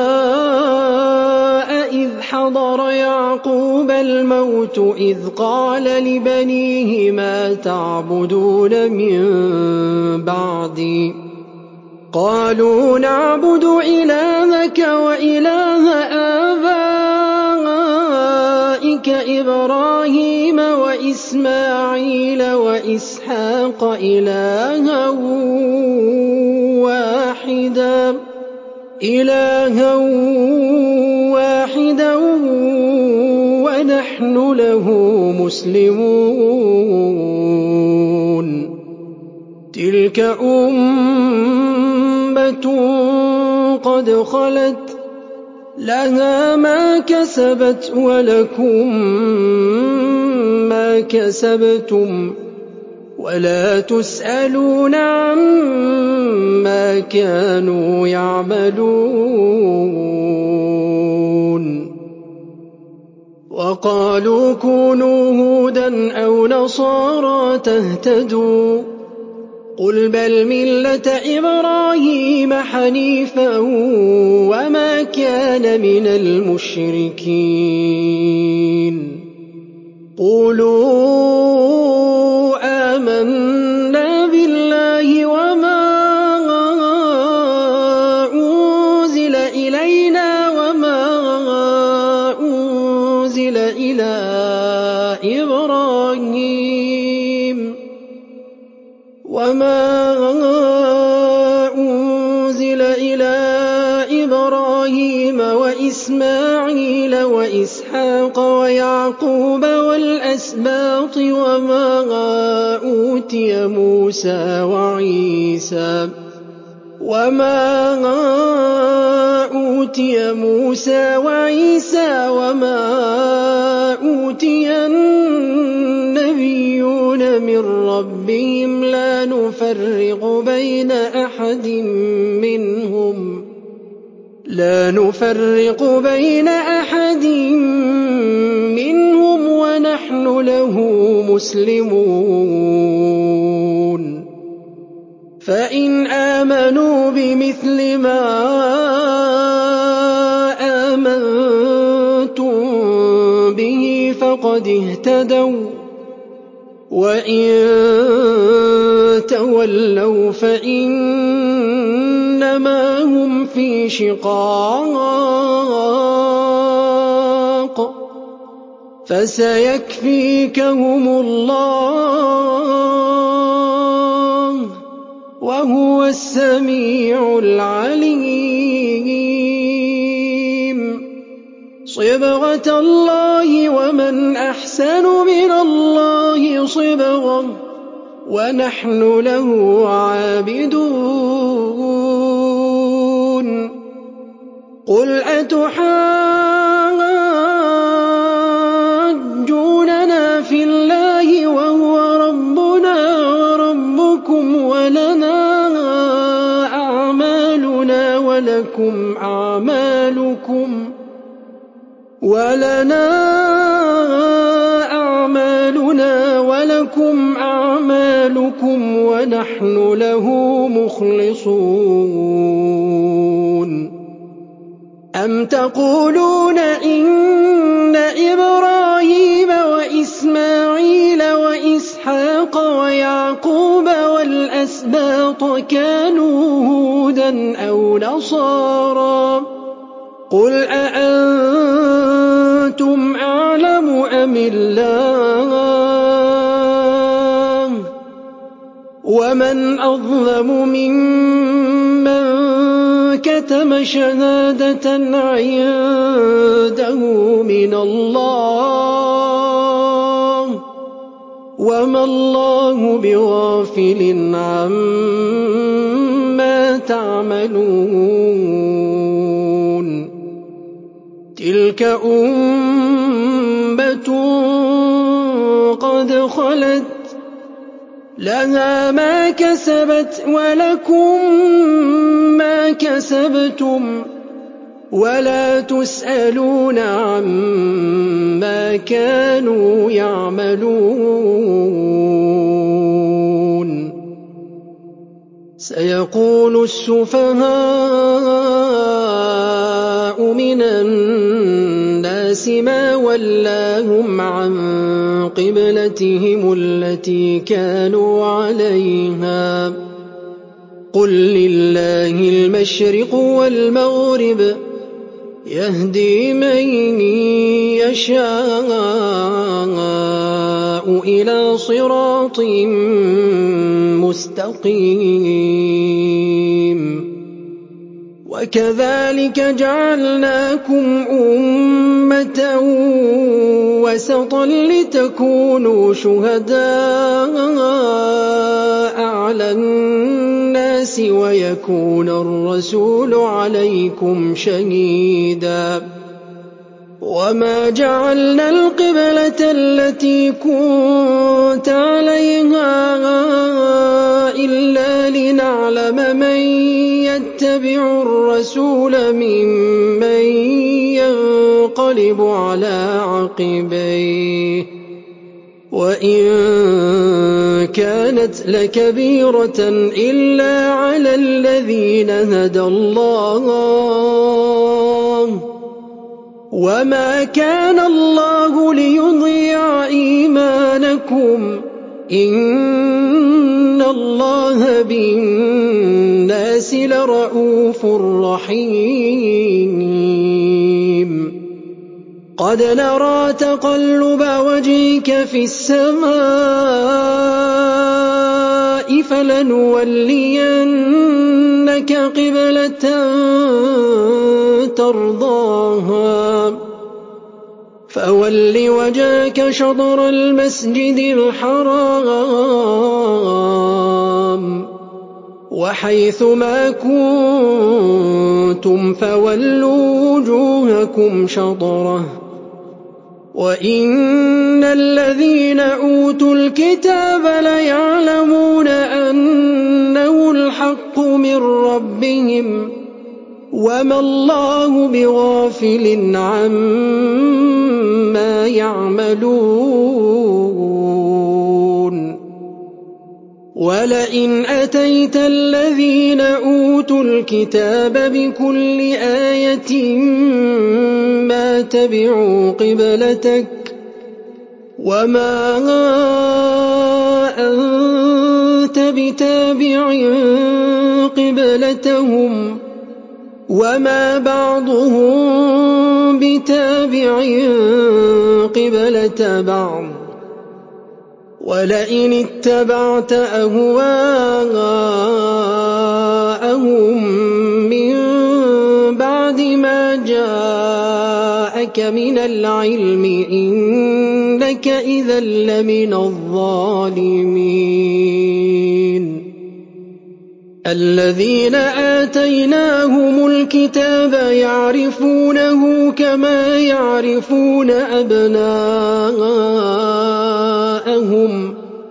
إذ حضر يعقوب الموت إذ قال لبنيه ما تعبدون من بعدي قالوا نعبد إلهك وإله آبائك إبراهيم وإسماعيل وإسحاق إلها واحدا إلها واحدا ونحن له مسلمون تلك أمة قد خلت لها ما كسبت ولكم ما كسبتم ولا تسألون عما كانوا يعملون وقالوا كونوا هودا أو نصارى تهتدوا قل بل ملة إبراهيم حنيفا وما كان من المشركين قولوا آمنا بالله وما إِبْرَاهِيمَ وَإِسْمَاعِيلَ وَإِسْحَاقَ وَيَعْقُوبَ وَالْأَسْبَاطِ وَمَا أُوتِيَ مُوسَىٰ وَعِيسَىٰ وَمَا أُوتِيَ مُوسَىٰ وَعِيسَىٰ وَمَا أُوتِيَ النَّبِيُّونَ مِن رَّبِّهِمْ لَا نُفَرِّقُ بَيْنَ أَحَدٍ مِّنْهُمْ لا نفرق بين أحد منهم ونحن له مسلمون فإن آمنوا بمثل ما آمنتم به فقد اهتدوا وإن تولوا فإنما هم في شقاق فسيكفيكهم الله وهو السميع العليم صبغة الله ومن أحسن من الله صبغة ونحن له عابدون قل أتحاجوننا في الله وهو ربنا وربكم ولنا أعمالنا ولكم أعمالكم ولنا أعمالنا ولكم أعمالكم ونحن له مخلصون أم تقولون إن إبراهيم وإسماعيل وإسحاق ويعقوب والأسباط كانوا هودا أو نصارى قل أأنتم أعلم أم الله ومن أظلم ممن كتم شهادة عنده من الله وما الله بغافل عما تعملون تلك أمة قد خلت لها ما كسبت ولكم ما كسبتم ولا تسألون عما كانوا يعملون سيقول السفهاء من الناس ما ولاهم عن قبلتهم التي كانوا عليها قل لله المشرق والمغرب يهدي من يشاء إلى صراط مستقيم وكذلك جعلناكم أمة وسطا لتكونوا شهداء على الناس ويكون الرسول عليكم شهيدا وما جعلنا القبلة التي كنت عليها إلا لنعلم من يتبع الرسول ممن ينقلب على عقبيه وإن كانت لكبيرة إلا على الذين هدى الله وما كان الله ليضيع إيمانكم إن الله بالناس لرءوف رحيم قد نرى تقلب وجهك في السماء فلنولينك قبلة ترضاها فول وجهك شطر المسجد الحرام وحيث ما كنتم فولوا وجوهكم شطره وإن الذين أوتوا الكتاب ليعلمون أنه الحق من ربهم وما الله بغافل عما يعملون ولئن أتيت الذين أوتوا الكتاب بكل آية ما تبعوا قبلتك وما أنت بتابع قبلتهم وما بعضهم بتابع قبلة بعض ولئن اتبعت أهواءهم من بعد ما جاءك من العلم إنك إذا لمن الظالمين الذين آتيناهم الكتاب يعرفونه كما يعرفون أبناءهم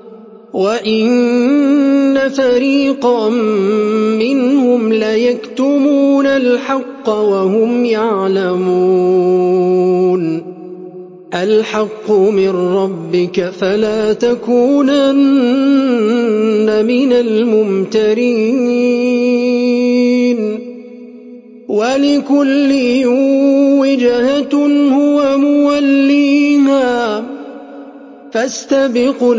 وإن فريقا منهم ليكتمون الحق وهم يعلمون الحق من ربك فلا تكونن من الممترين ولكل وجهة هو موليها فاستبقوا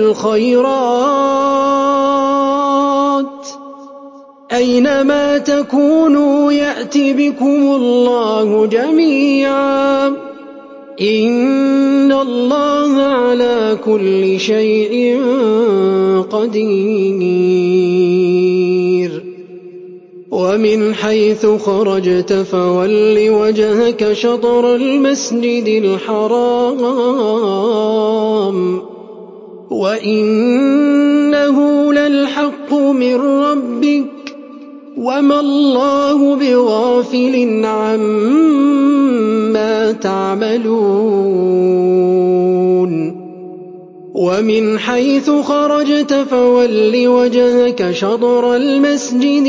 الخيرات أينما تكونوا يأت بكم الله جميعا إن الله على كل شيء قدير ومن حيث خرجت فول وجهك شطر المسجد الحرام وإنه للحق من ربك وما الله بغافل عما تعملون ومن حيث خرجت فول وجهك شطر المسجد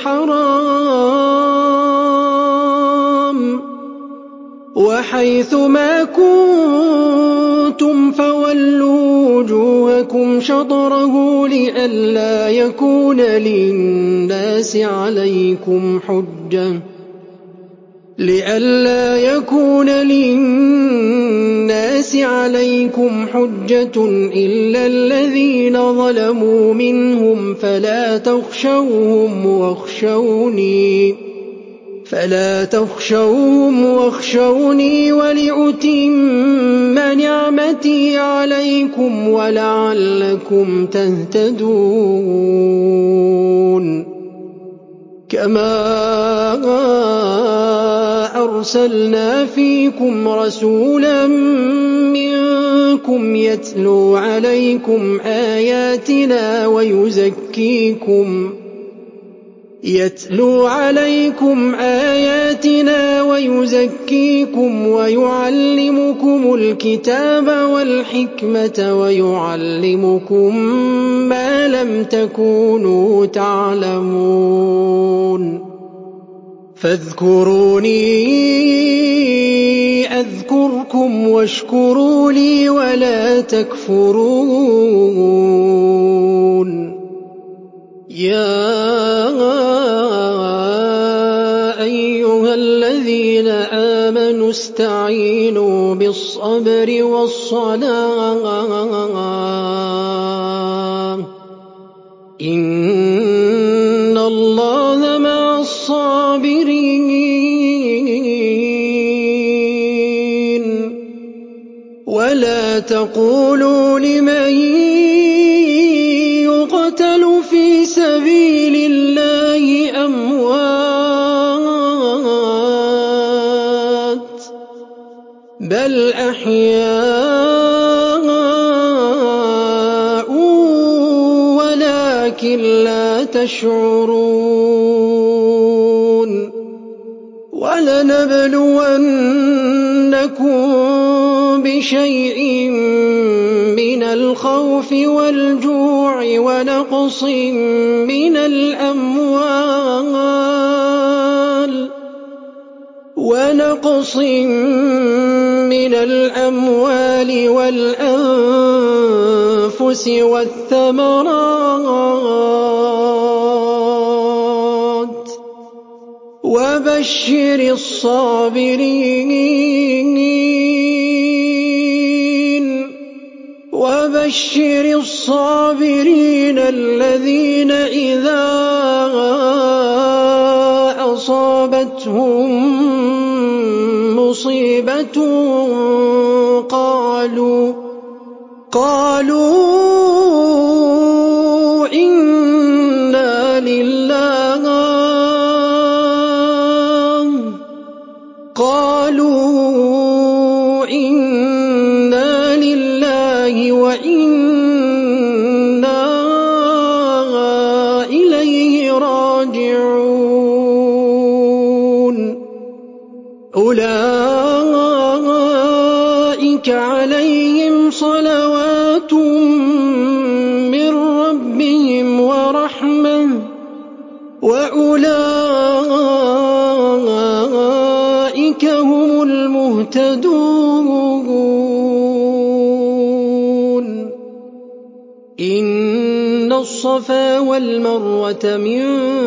الحرام وحيث ما كنتم فولوا وجوهكم شطره لئلا يكون للناس عليكم حجة لئلا يكون للناس عليكم حجة إلا الذين ظلموا منهم فلا تخشوهم واخشوني فلا تخشوهم واخشوني ولأتم نعمتي عليكم ولعلكم تهتدون كما أرسلنا فيكم رسولا منكم يتلو عليكم آياتنا ويزكيكم يتلو عليكم آياتنا ويزكيكم ويعلمكم الكتاب والحكمة ويعلمكم ما لم تكونوا تعلمون فاذكروني أذكركم واشكروا لي ولا تكفرون يا أيها الذين آمنوا استعينوا بالصبر والصلاة إن الله مع الصابرين ولا تقولوا لمن يقتل في سبيل الله أموات بل أحياء ولكن لا تشعرون ولنبلونكم بشيء من الخوف والجوع ونقص من الأموال ونقص من الأموال والأنفس والثمرات وبشر الصابرين وبشر الصابرين الذين إذا أصابتهم مصيبة قالوا قالوا إنا لله قالوا إنا لله وإنا إليه راجعون أولئك عليهم صلوات من ربهم ورحمة وأولئك هم المهتدون إن الصفا والمروة من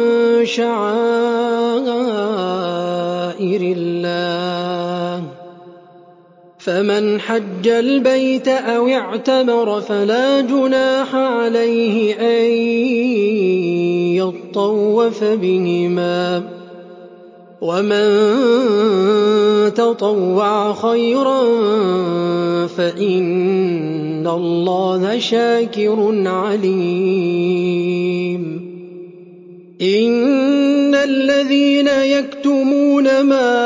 شعائر الله فمن حج البيت أو اعتمر فلا جناح عليه أن يطوف بهما ومن تطوع خيرا فإن الله شاكر عليم إن الذين يكتمون ما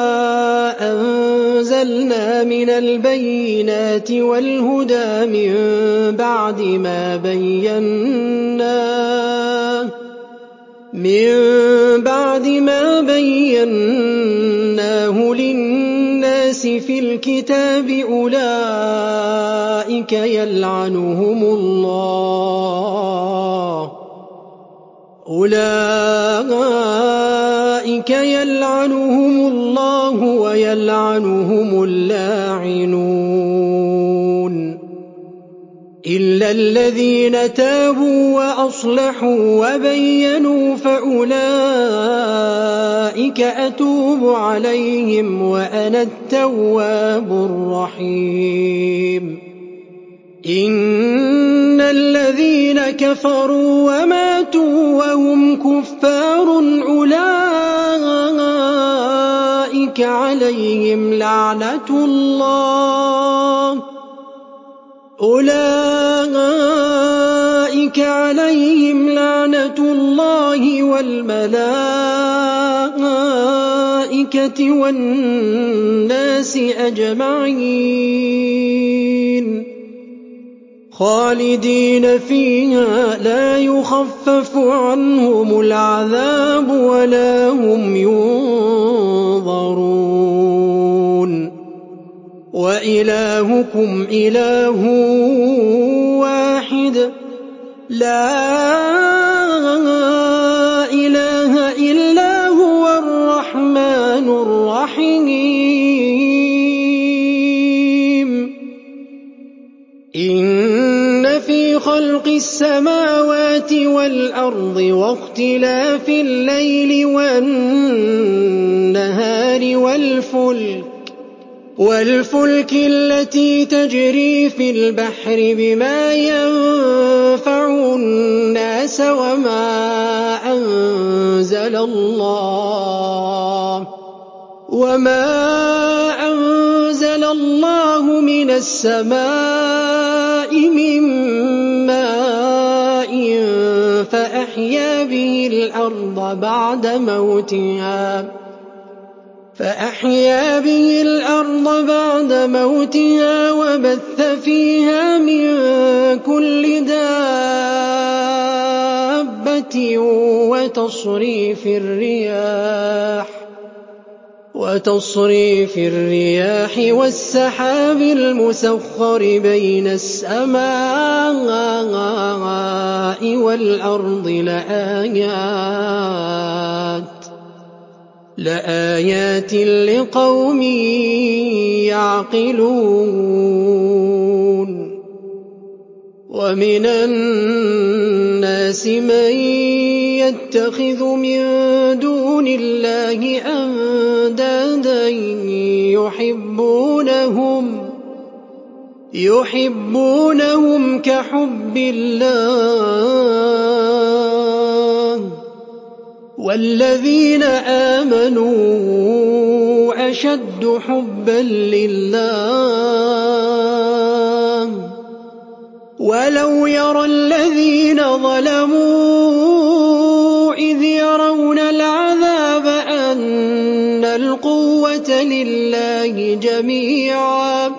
أنزلنا من البينات والهدى من بعد ما بيناه من بعد ما بيناه للناس في الكتاب أولئك يلعنهم الله أولئك يلعنهم الله ويلعنهم اللاعنون إلا الذين تابوا وأصلحوا وبينوا فأولئك أتوب عليهم وأنا التواب الرحيم إن الذين كفروا وماتوا وهم كفار أولئك عليهم لعنة الله أولئك عليهم لعنة الله والملائكة والناس أجمعين خالدين فيها لا يخفف عنهم العذاب ولا هم ينظرون وإلهكم إله واحد لا إله إلا هو الرحمن الرحيم إن في خلق السماوات والأرض واختلاف الليل والنهار والفلك والفلك التي تجري في البحر بما ينفع الناس وما أنزل الله وما أنزل الله من السماء من ماء ماء فأحيا به الأرض بعد موتها فأحيا به الأرض بعد موتها وبث فيها من كل دابة وتصريف الرياح وتصريف الرياح والسحاب المسخر بين السماء والأرض لآيات لآيات لقوم يعقلون ومن الناس من يتخذ من دون الله أندادا يحبونهم يحبونهم كحب الله والذين آمنوا أشد حبا لله ولو يرى الذين ظلموا إذ يرون العذاب أن القوة لله جميعا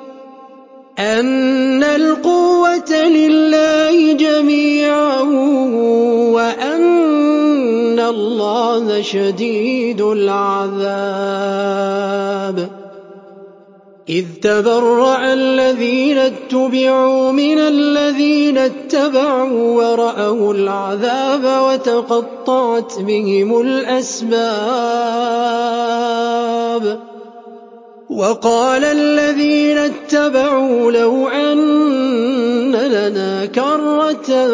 أن القوة لله جميعا وأن الله شديد العذاب إذ تبرأ الذين اتبعوا من الذين اتبعوا ورأوا العذاب وتقطعت بهم الأسباب وقال الذين اتبعوا لو أن لنا كرة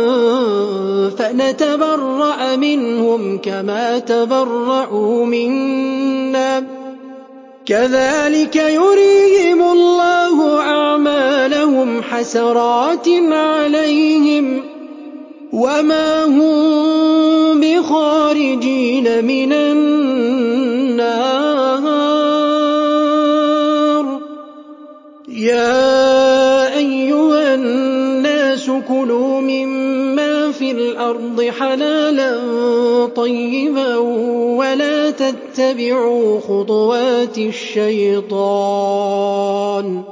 فنتبرأ منهم كما تبرأوا منا كذلك يريهم الله أعمالهم حسرات عليهم وما هم بخارجين من النار يا أيها الناس كلوا مما في الأرض حلالا طيبا ولا تتبعوا خطوات الشيطان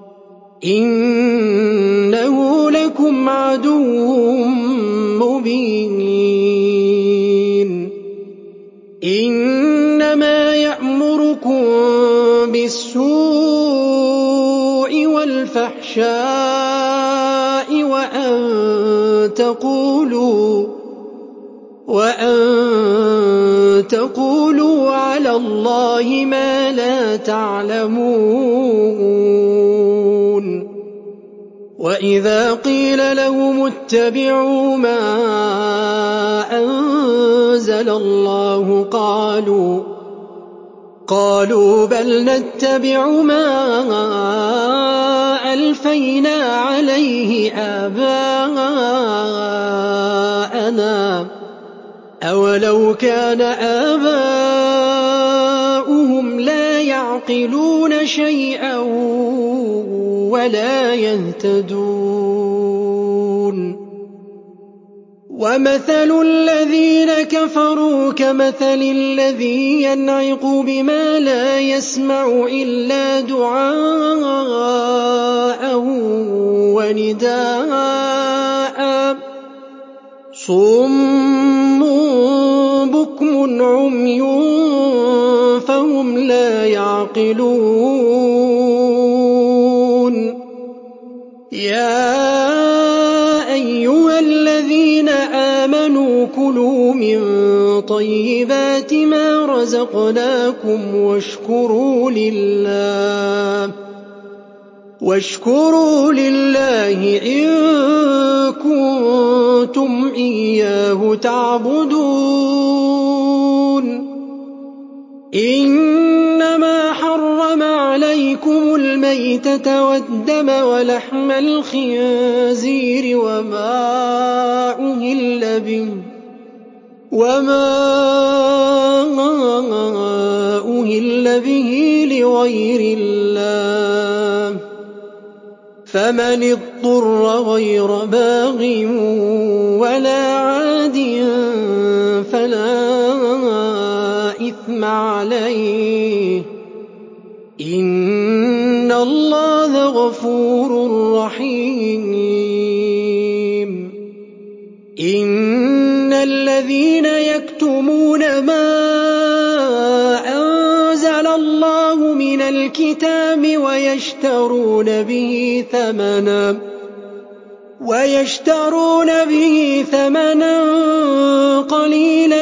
إنه لكم عدو مبين إنما يأمركم بالسوء والفحشاء وأن تقولوا وأن تقولوا على الله ما لا تعلمون وإذا قيل لهم اتبعوا ما أنزل الله قالوا قالوا بل نتبع ما ألفينا عليه آباءنا أولو كان آباؤهم لا يعقلون شيئا ولا يهتدون ومثل الذين كفروا كمثل الذي ينعق بما لا يسمع إلا دعاء ونداء صم بكم عمي فهم لا يعقلون يا أيها الذين آمنوا كلوا من طيبات ما رزقناكم واشكروا لله واشكروا لله إن كنتم إياه تعبدون إنما حرم عليكم الميتة والدم ولحم الخنزير وما أهل به وما أهل به لغير الله فمن اضطر غير باغ ولا عاد فلا إثم عليه إن الله غفور رحيم إن الذين يكتمون ما أنزل الله من الكتاب ويشترون به ثمنا ويشترون به ثمنا قليلا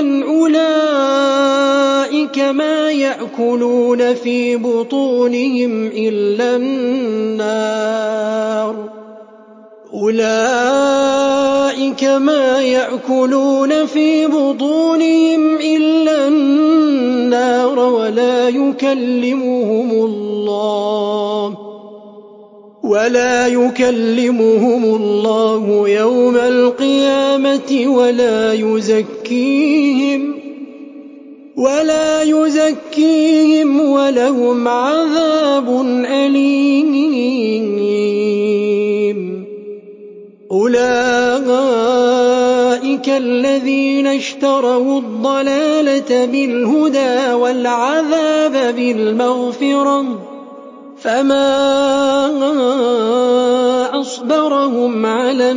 أولئك ما يأكلون في بطونهم إلا النار أولئك ما يأكلون في بطونهم إلا النار ولا يكلمهم الله ولا يكلمهم الله يوم القيامة ولا يزكيهم ولا يزكيهم ولهم عذاب أليم أولئك الذين اشتروا الضلالة بالهدى والعذاب بالمغفرة فما أصبرهم على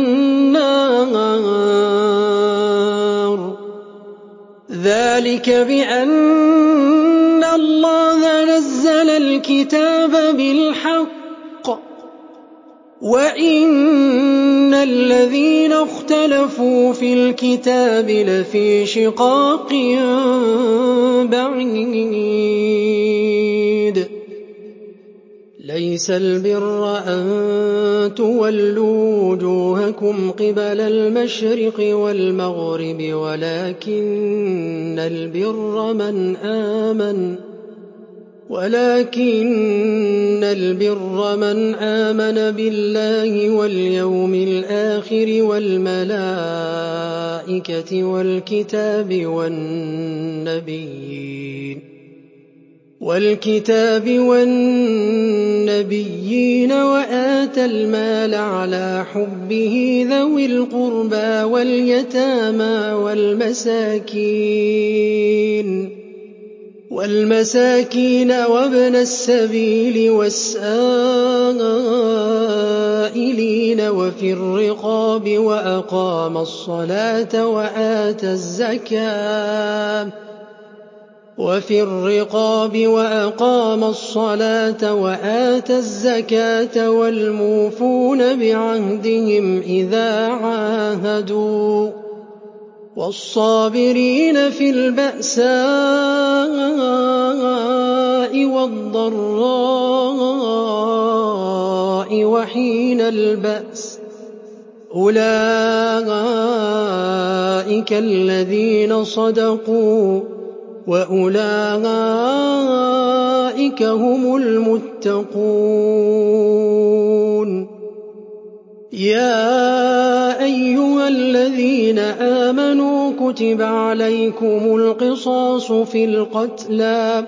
النار ذلك بأن الله نزل الكتاب بالحق وإن الذين اختلفوا في الكتاب لفي شقاق بعيد ليس البر أن تولوا وجوهكم قبل المشرق والمغرب ولكن البر من آمن ولكن البر من آمن بالله واليوم الآخر والملائكة والكتاب والنبيين والكتاب والنبيين وآتى المال على حبه ذوي القربى واليتامى والمساكين والمساكين وابن السبيل والسائلين وفي الرقاب وأقام الصلاة وآتى الزكاة وفي الرقاب وأقام الصلاة وآتى الزكاة والموفون بعهدهم إذا عاهدوا والصابرين في البأساء والضراء وحين البأس أولئك الذين صدقوا وأولئك هم المتقون يا أيها الذين آمنوا كتب عليكم القصاص في القتلى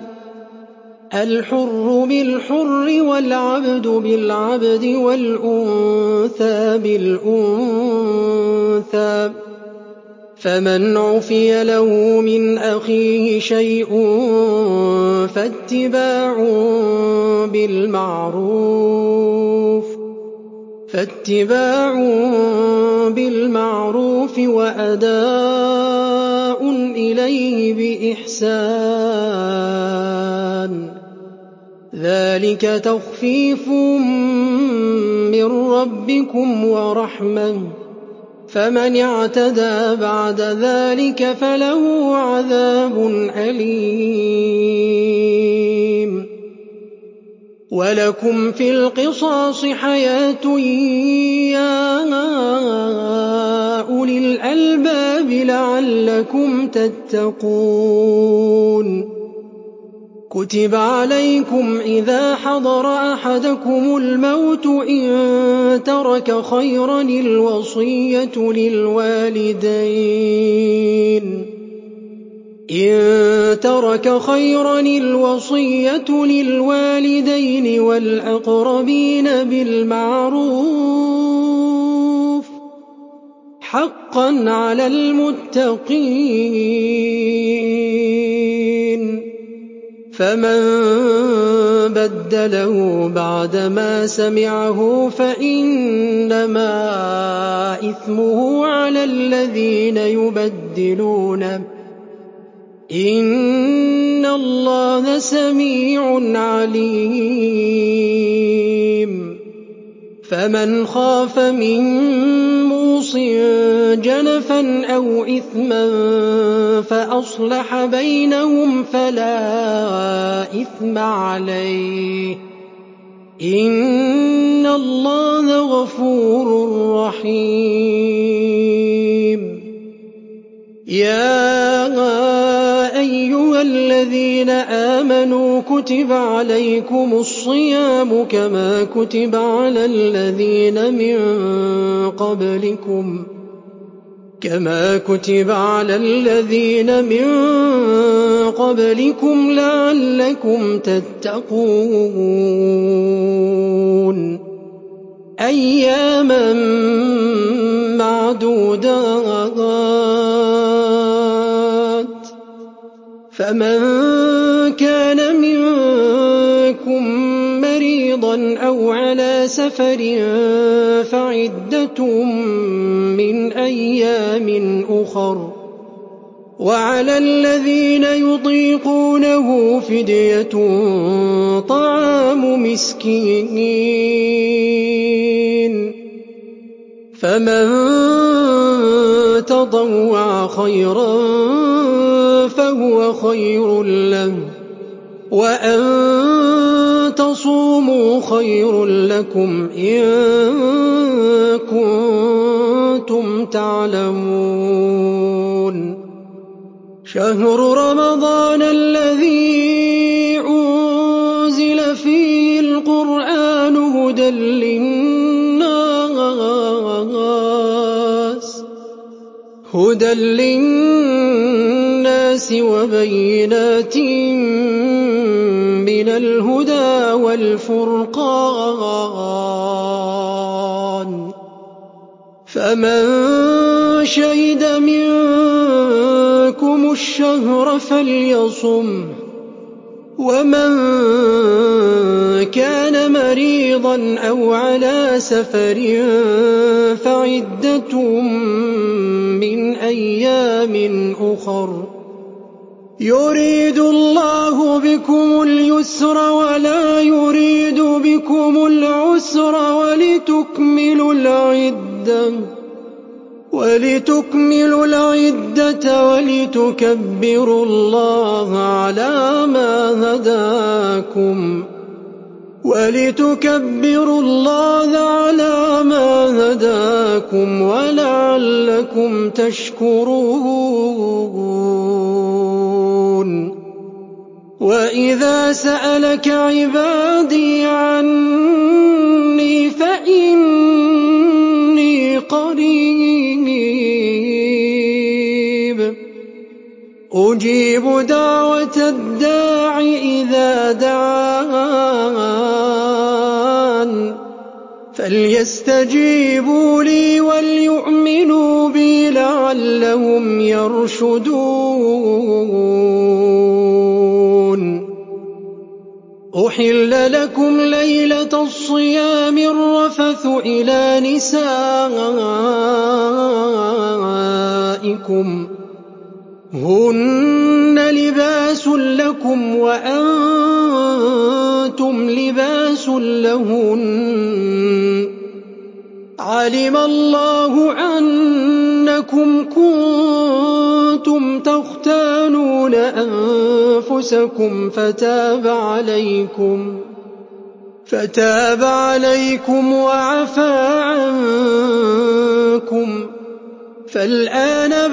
الحر بالحر والعبد بالعبد والأنثى بالأنثى فمن عفي له من أخيه شيء فاتباع بالمعروف فاتباع بالمعروف وأداء إليه بإحسان ذلك تخفيف من ربكم ورحمة فمن اعتدى بعد ذلك فله عذاب أليم ولكم في القصاص حياة يا أولي الألباب لعلكم تتقون كتب عليكم إذا حضر أحدكم الموت إن ترك خيرا الوصية للوالدين إن ترك خيرا الوصية للوالدين والأقربين بالمعروف حقا على المتقين فمن بدله بعدما سمعه فإنما إثمه على الذين يبدلونه إن الله سميع عليم فمن خاف من موص جنفا أو إثما فأصلح بينهم فلا إثم عليه إن الله غفور رحيم يا أيها الذين آمنوا كتب عليكم الصيام كما كتب على الذين من قبلكم كما كتب على الذين من قبلكم لعلكم تتقون أياما معدودات فمن كان منكم مريضا أو على سفر فعدة من أيام أخر وعلى الذين يطيقونه فدية طعام مسكين فمن تطوع خيرا فهو خير له وأن تصوموا خير لكم إن كنتم تعلمون شهر رمضان الذي أنزل فيه القرآن هدى للناس هدى للناس وبينات من الهدى والفرقان فمن شهد منكم الشهر فليصم ومن كان مريضا أو على سفر فعدة من أيام أخر يريد الله بكم اليسر ولا يريد بكم العسر ولتكملوا العدة ولتكملوا العدة ولتكبروا الله على ما هداكم ولتكبروا الله على ما هداكم ولعلكم تشكرون وإذا سألك عبادي عني فإني قريب أجيب دعوة الداع إذا دعان فليستجيبوا لي وليؤمنوا بي لعلهم يرشدون أحل لكم ليلة الصيام الرفث إلى نسائكم هن لباس لكم وأنتم لباس لهن علم الله أنكم كنتم تختانون أنفسكم فتاب عليكم فتاب عليكم وعفى عنكم فالآن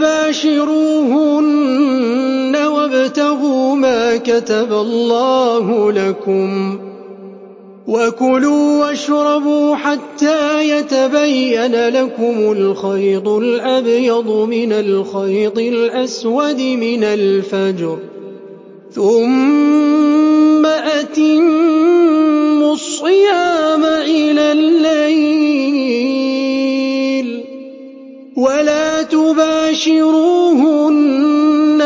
باشروهن وابتغوا ما كتب الله لكم وكلوا واشربوا حتى يتبين لكم الخيط الأبيض من الخيط الأسود من الفجر ثم أتموا الصيام إلى الليل ولا تباشروهن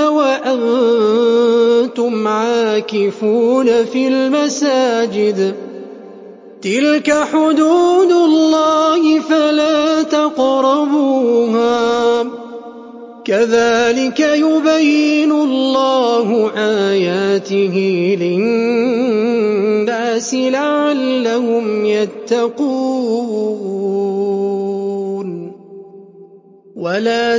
وأنتم عاكفون في المساجد تلك حدود الله فلا تقربوها كذلك يبين الله آياته للناس لعلهم يتقون ولا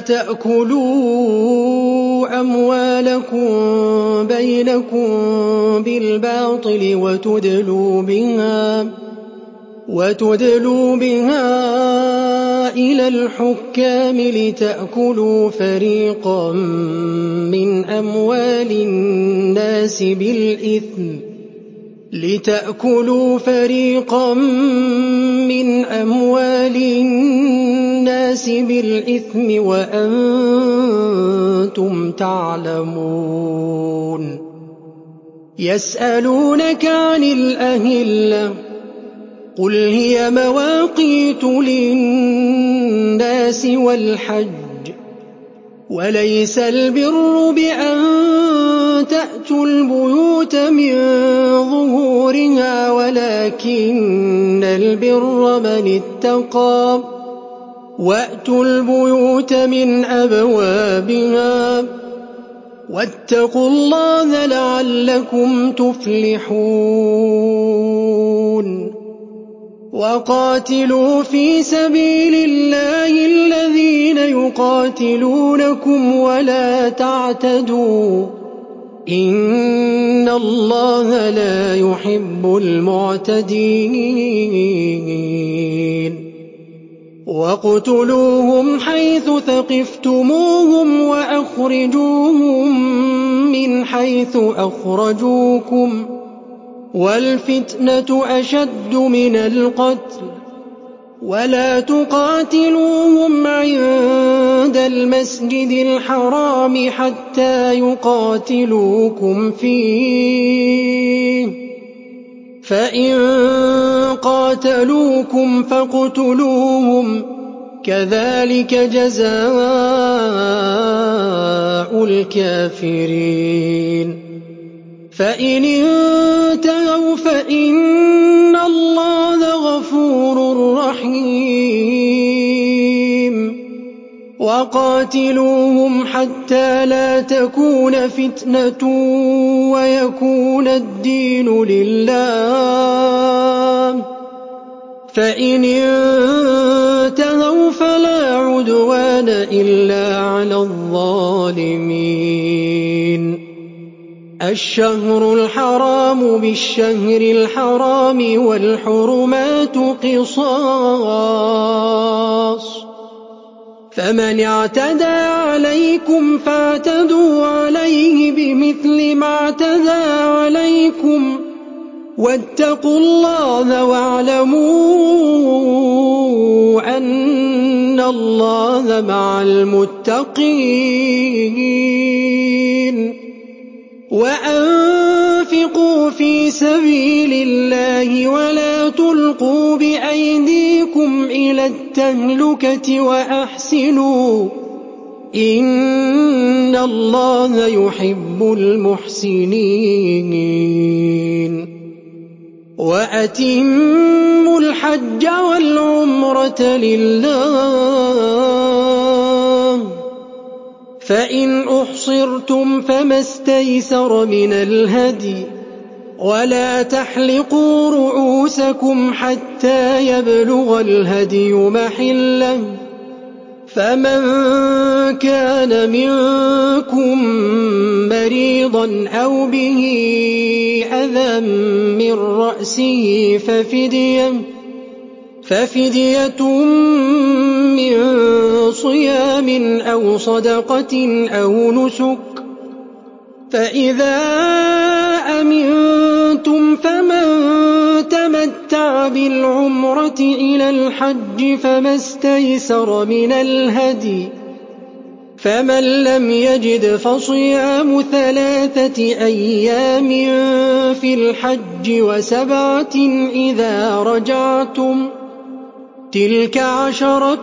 تأكلوا أموالكم بينكم بالباطل وتدلوا بها وتدلوا بها إلى الحكام لتأكلوا فريقا من أموال الناس بالإثم لتأكلوا فريقا من أموال الناس بالإثم وأنتم تعلمون يسألونك عن الأهلة قل هي مواقيت للناس والحج وليس البر بأن تأتوا البيوت من ظهورها ولكن البر من اتقى وأتوا البيوت من أبوابها واتقوا الله لعلكم تفلحون وقاتلوا في سبيل الله الذين يقاتلونكم ولا تعتدوا إن الله لا يحب المعتدين واقتلوهم حيث ثقفتموهم وأخرجوهم من حيث أخرجوكم والفتنة أشد من القتل ولا تقاتلوهم عند المسجد الحرام حتى يقاتلوكم فيه فإن قاتلوكم فاقتلوهم كذلك جزاء الكافرين فإن انتهوا فإن الله غفور رحيم وقاتلوهم حتى لا تكون فتنة ويكون الدين لله فإن انتهوا فلا عدوان إلا على الظالمين الشهر الحرام بالشهر الحرام والحرمات قصاص فمن اعتدى عليكم فاعتدوا عليه بمثل ما اعتدى عليكم واتقوا الله واعلموا أن الله مع المتقين وأنفقوا في سبيل الله ولا تلقوا بأيديكم إلى التهلكة وأحسنوا إن الله يحب المحسنين وأتموا الحج والعمرة لله فإن أحصرتم فما استيسر من الهدي ولا تحلقوا رؤوسكم حتى يبلغ الهدي محله فمن كان منكم مريضا أو به أذى من رأسه ففدية ففدية من صيام أو صدقة أو نسك فإذا أمنتم فمن تمتع بالعمرة إلى الحج فما استيسر من الهدي فمن لم يجد فصيام ثلاثة أيام في الحج وسبعة إذا رجعتم تلك عشرة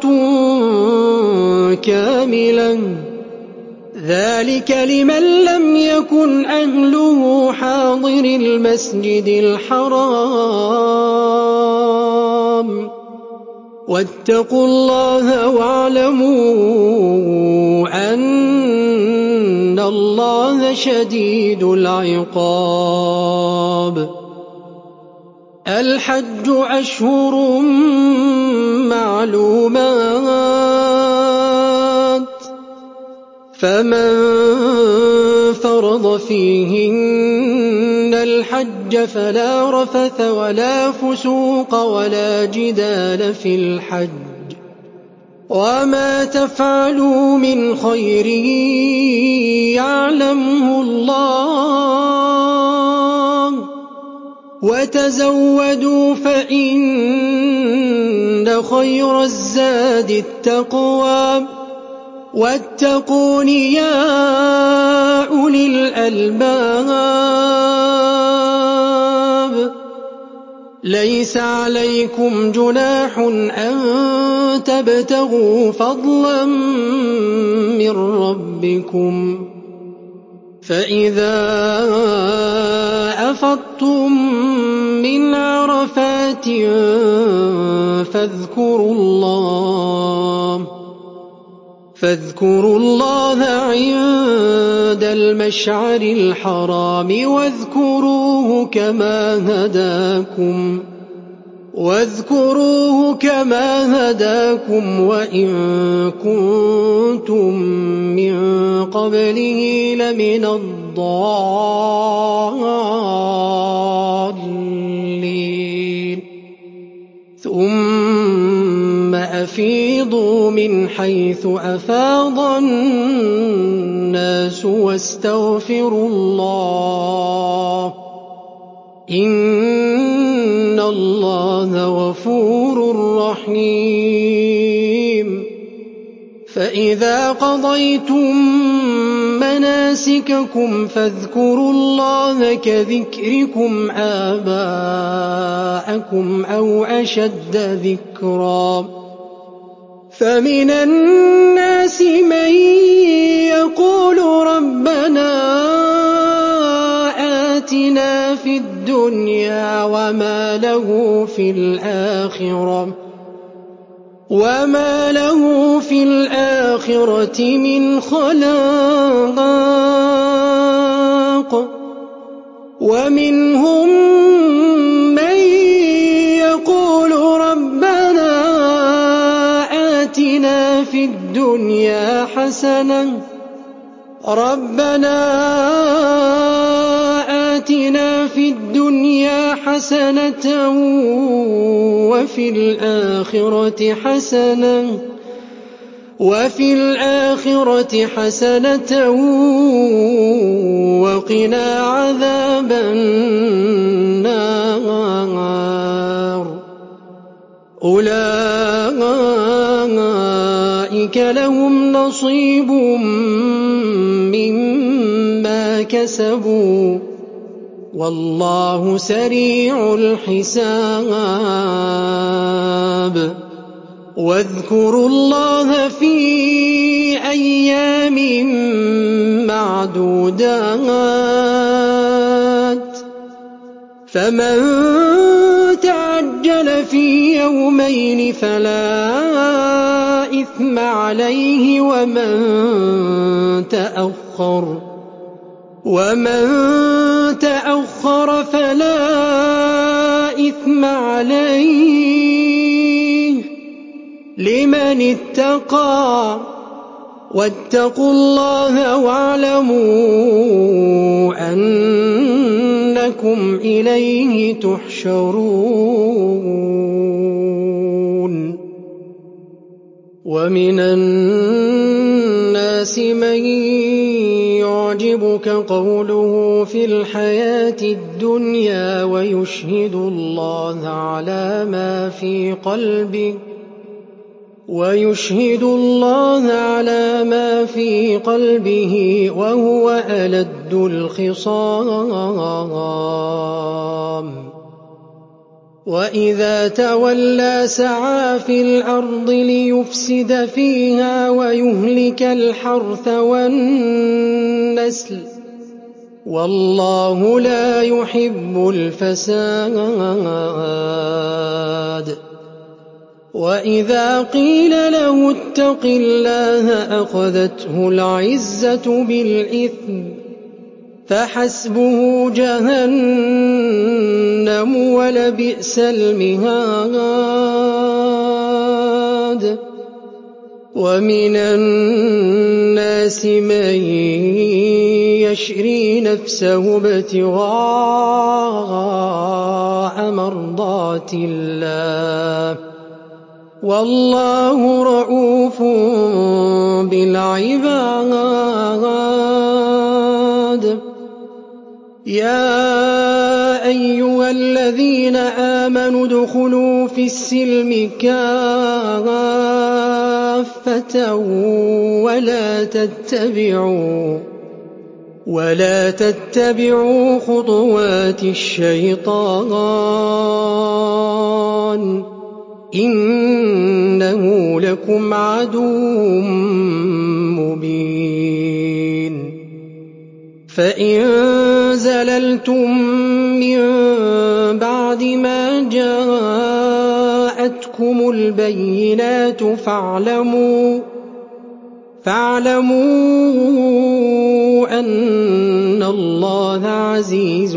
كاملة ذلك لمن لم يكن أهله حاضر المسجد الحرام واتقوا الله واعلموا أن الله شديد العقاب الحج أشهر معلومات فمن فرض فيهن الحج فلا رفث ولا فسوق ولا جدال في الحج وما تفعلوا من خير يعلمه الله وتزودوا فإن خير الزاد التقوى واتقون يا أولي الألباب ليس عليكم جناح أن تبتغوا فضلا من ربكم فإذا أفضتم من عرفات فاذكروا الله فاذكروا الله عند المشعر الحرام واذكروه كما هداكم واذكروه كما هداكم وإن كنتم من قبله لمن الضالين ثم أفيضوا من حيث أفاض الناس واستغفروا الله إن الله غفور رحيم فإذا قضيتم مناسككم فاذكروا الله كذكركم آباءكم أو أشد ذكرا فمن الناس من يقول ربنا آتنا في الدنيا وما له في الآخرة وما له في الآخرة من خلاق ومنهم من يقول ربنا آتنا في الدنيا حسنة ربنا آتنا في الدنيا حسنة وفي الآخرة حسنة وفي الآخرة حسنة وقنا عذاب النار أولئك لهم نصيب مما كسبوا والله سريع الحساب واذكروا الله في أيام معدودات فمن تعجل في يومين فلا إثم عليه ومن تأخر ومن تأخر فلا إثم عليه لمن اتقى واتقوا الله واعلموا أنكم إليه تحشرون ومن الناس من يعجبك قوله في الحياة الدنيا ويشهد الله على ما في قلبه ويشهد الله على ما في قلبه وهو ألد الخصام وإذا تولى سعى في الأرض ليفسد فيها ويهلك الحرث والنسل والله لا يحب الفساد وإذا قيل له اتق الله أخذته العزة بالإثم فحسبه جهنم ولبئس المهاد ومن الناس من يشري نفسه ابتغاء مرضات الله والله رءوف بالعباد يا أيها الذين آمنوا ادخلوا في السلم كافة ولا تتبعوا ولا تتبعوا خطوات الشيطان إنه لكم عدو مبين فإن زللتم من بعد ما جاءتكم البينات فاعلموا فاعلموا أن الله عزيز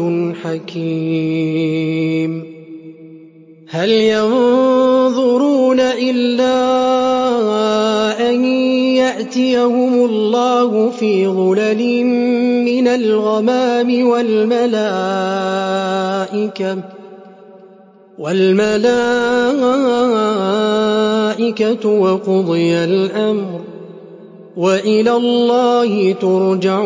حكيم هل ينظرون إلا أن يأتيهم الله في ظلل من الغمام والملائكة والملائكة وقضي الأمر وإلى الله ترجع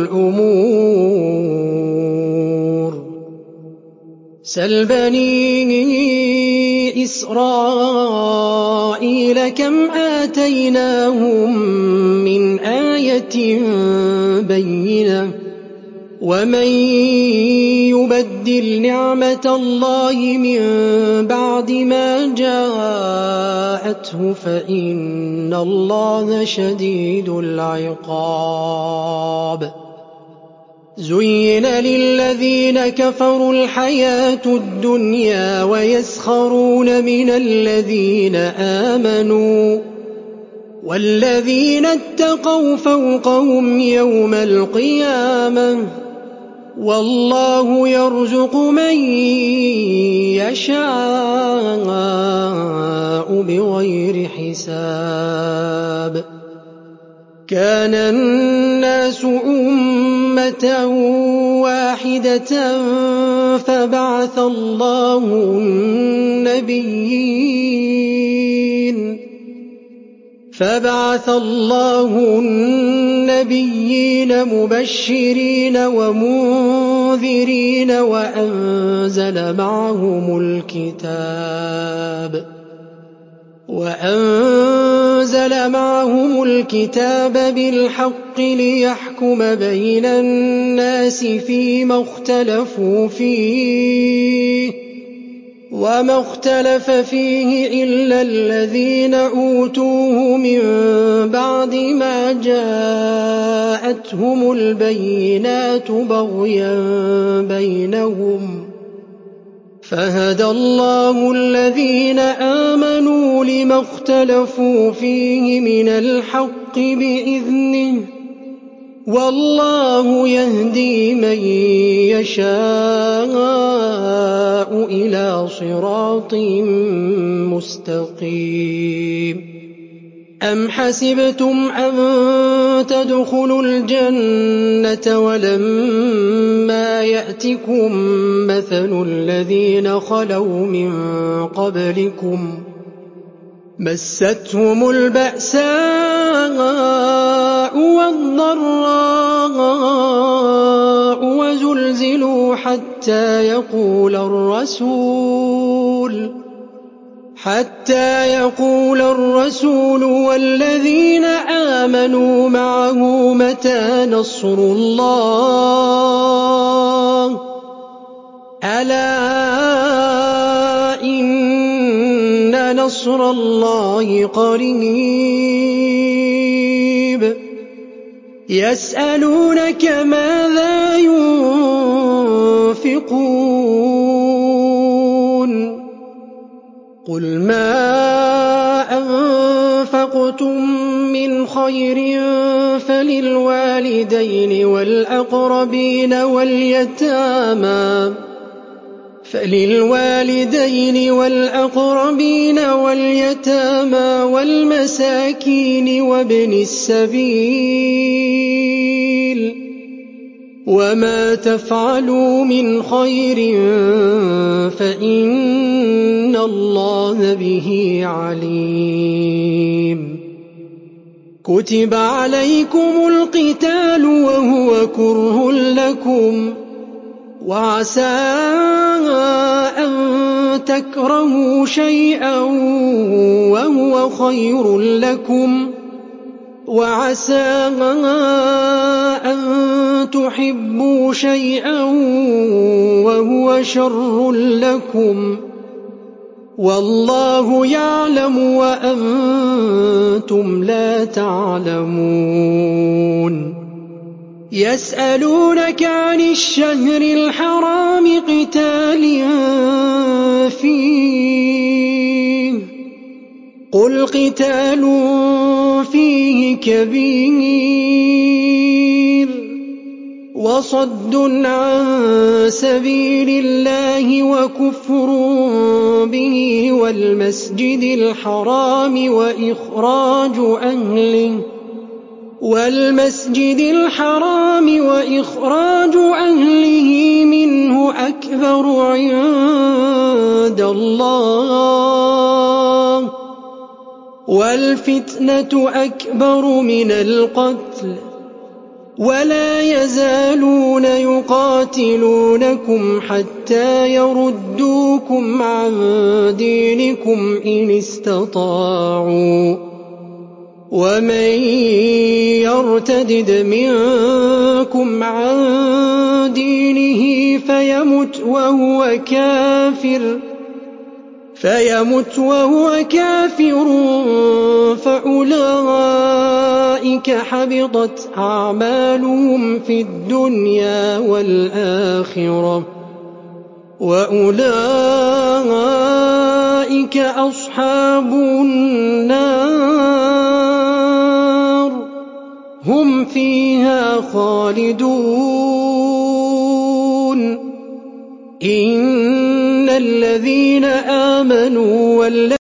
الأمور سل بني إسرائيل كم آتيناهم من آية بينة ومن يبدل نعمة الله من بعد ما جاءته فإن الله شديد العقاب زين للذين كفروا الحياة الدنيا ويسخرون من الذين آمنوا والذين اتقوا فوقهم يوم القيامة والله يرزق من يشاء بغير حساب كان الناس أمة واحدة فبعث الله النبيين فبعث الله النبيين مبشرين ومنذرين وأنزل معهم الكتاب وأنزل معهم الكتاب بالحق ليحكم بين الناس فيما اختلفوا فيه وما اختلف فيه إلا الذين أوتوه من بعد ما جاءتهم البينات بغيا بينهم فهدى الله الذين آمنوا لما اختلفوا فيه من الحق بإذنه والله يهدي من يشاء إلى صراط مستقيم أم حسبتم أن تدخلوا الجنة ولما يأتكم مثل الذين خلوا من قبلكم مستهم البأساء والضراء وزلزلوا حتى يقول الرسول حتى يقول الرسول والذين آمنوا معه متى نصر الله ألا إن نصر الله قريب يسألونك ماذا ينفقون قل ما أنفقتم من خير فللوالدين والأقربين واليتامى فللوالدين والأقربين واليتامى والمساكين وابن السبيل وما تفعلوا من خير فإن الله به عليم كتب عليكم القتال وهو كره لكم وعسى أن تكرهوا شيئا وهو خير لكم وعسى أن تحبوا شيئا وهو شر لكم والله يعلم وأنتم لا تعلمون يسألونك عن الشهر الحرام قتال فيه قل قتال فيه كبير وصد عن سبيل الله وكفر به والمسجد الحرام وإخراج أهله والمسجد الحرام وإخراج أهله منه أكبر عند الله والفتنة أكبر من القتل ولا يزالون يقاتلونكم حتى يردوكم عن دينكم إن استطاعوا ومن يرتدد منكم عن دينه فيمت وهو كافر فيمت وهو كافر فأولئك حبطت أعمالهم في الدنيا والآخرة وأولئك أصحاب النار هم فيها خالدون إن الذين آمنوا والذين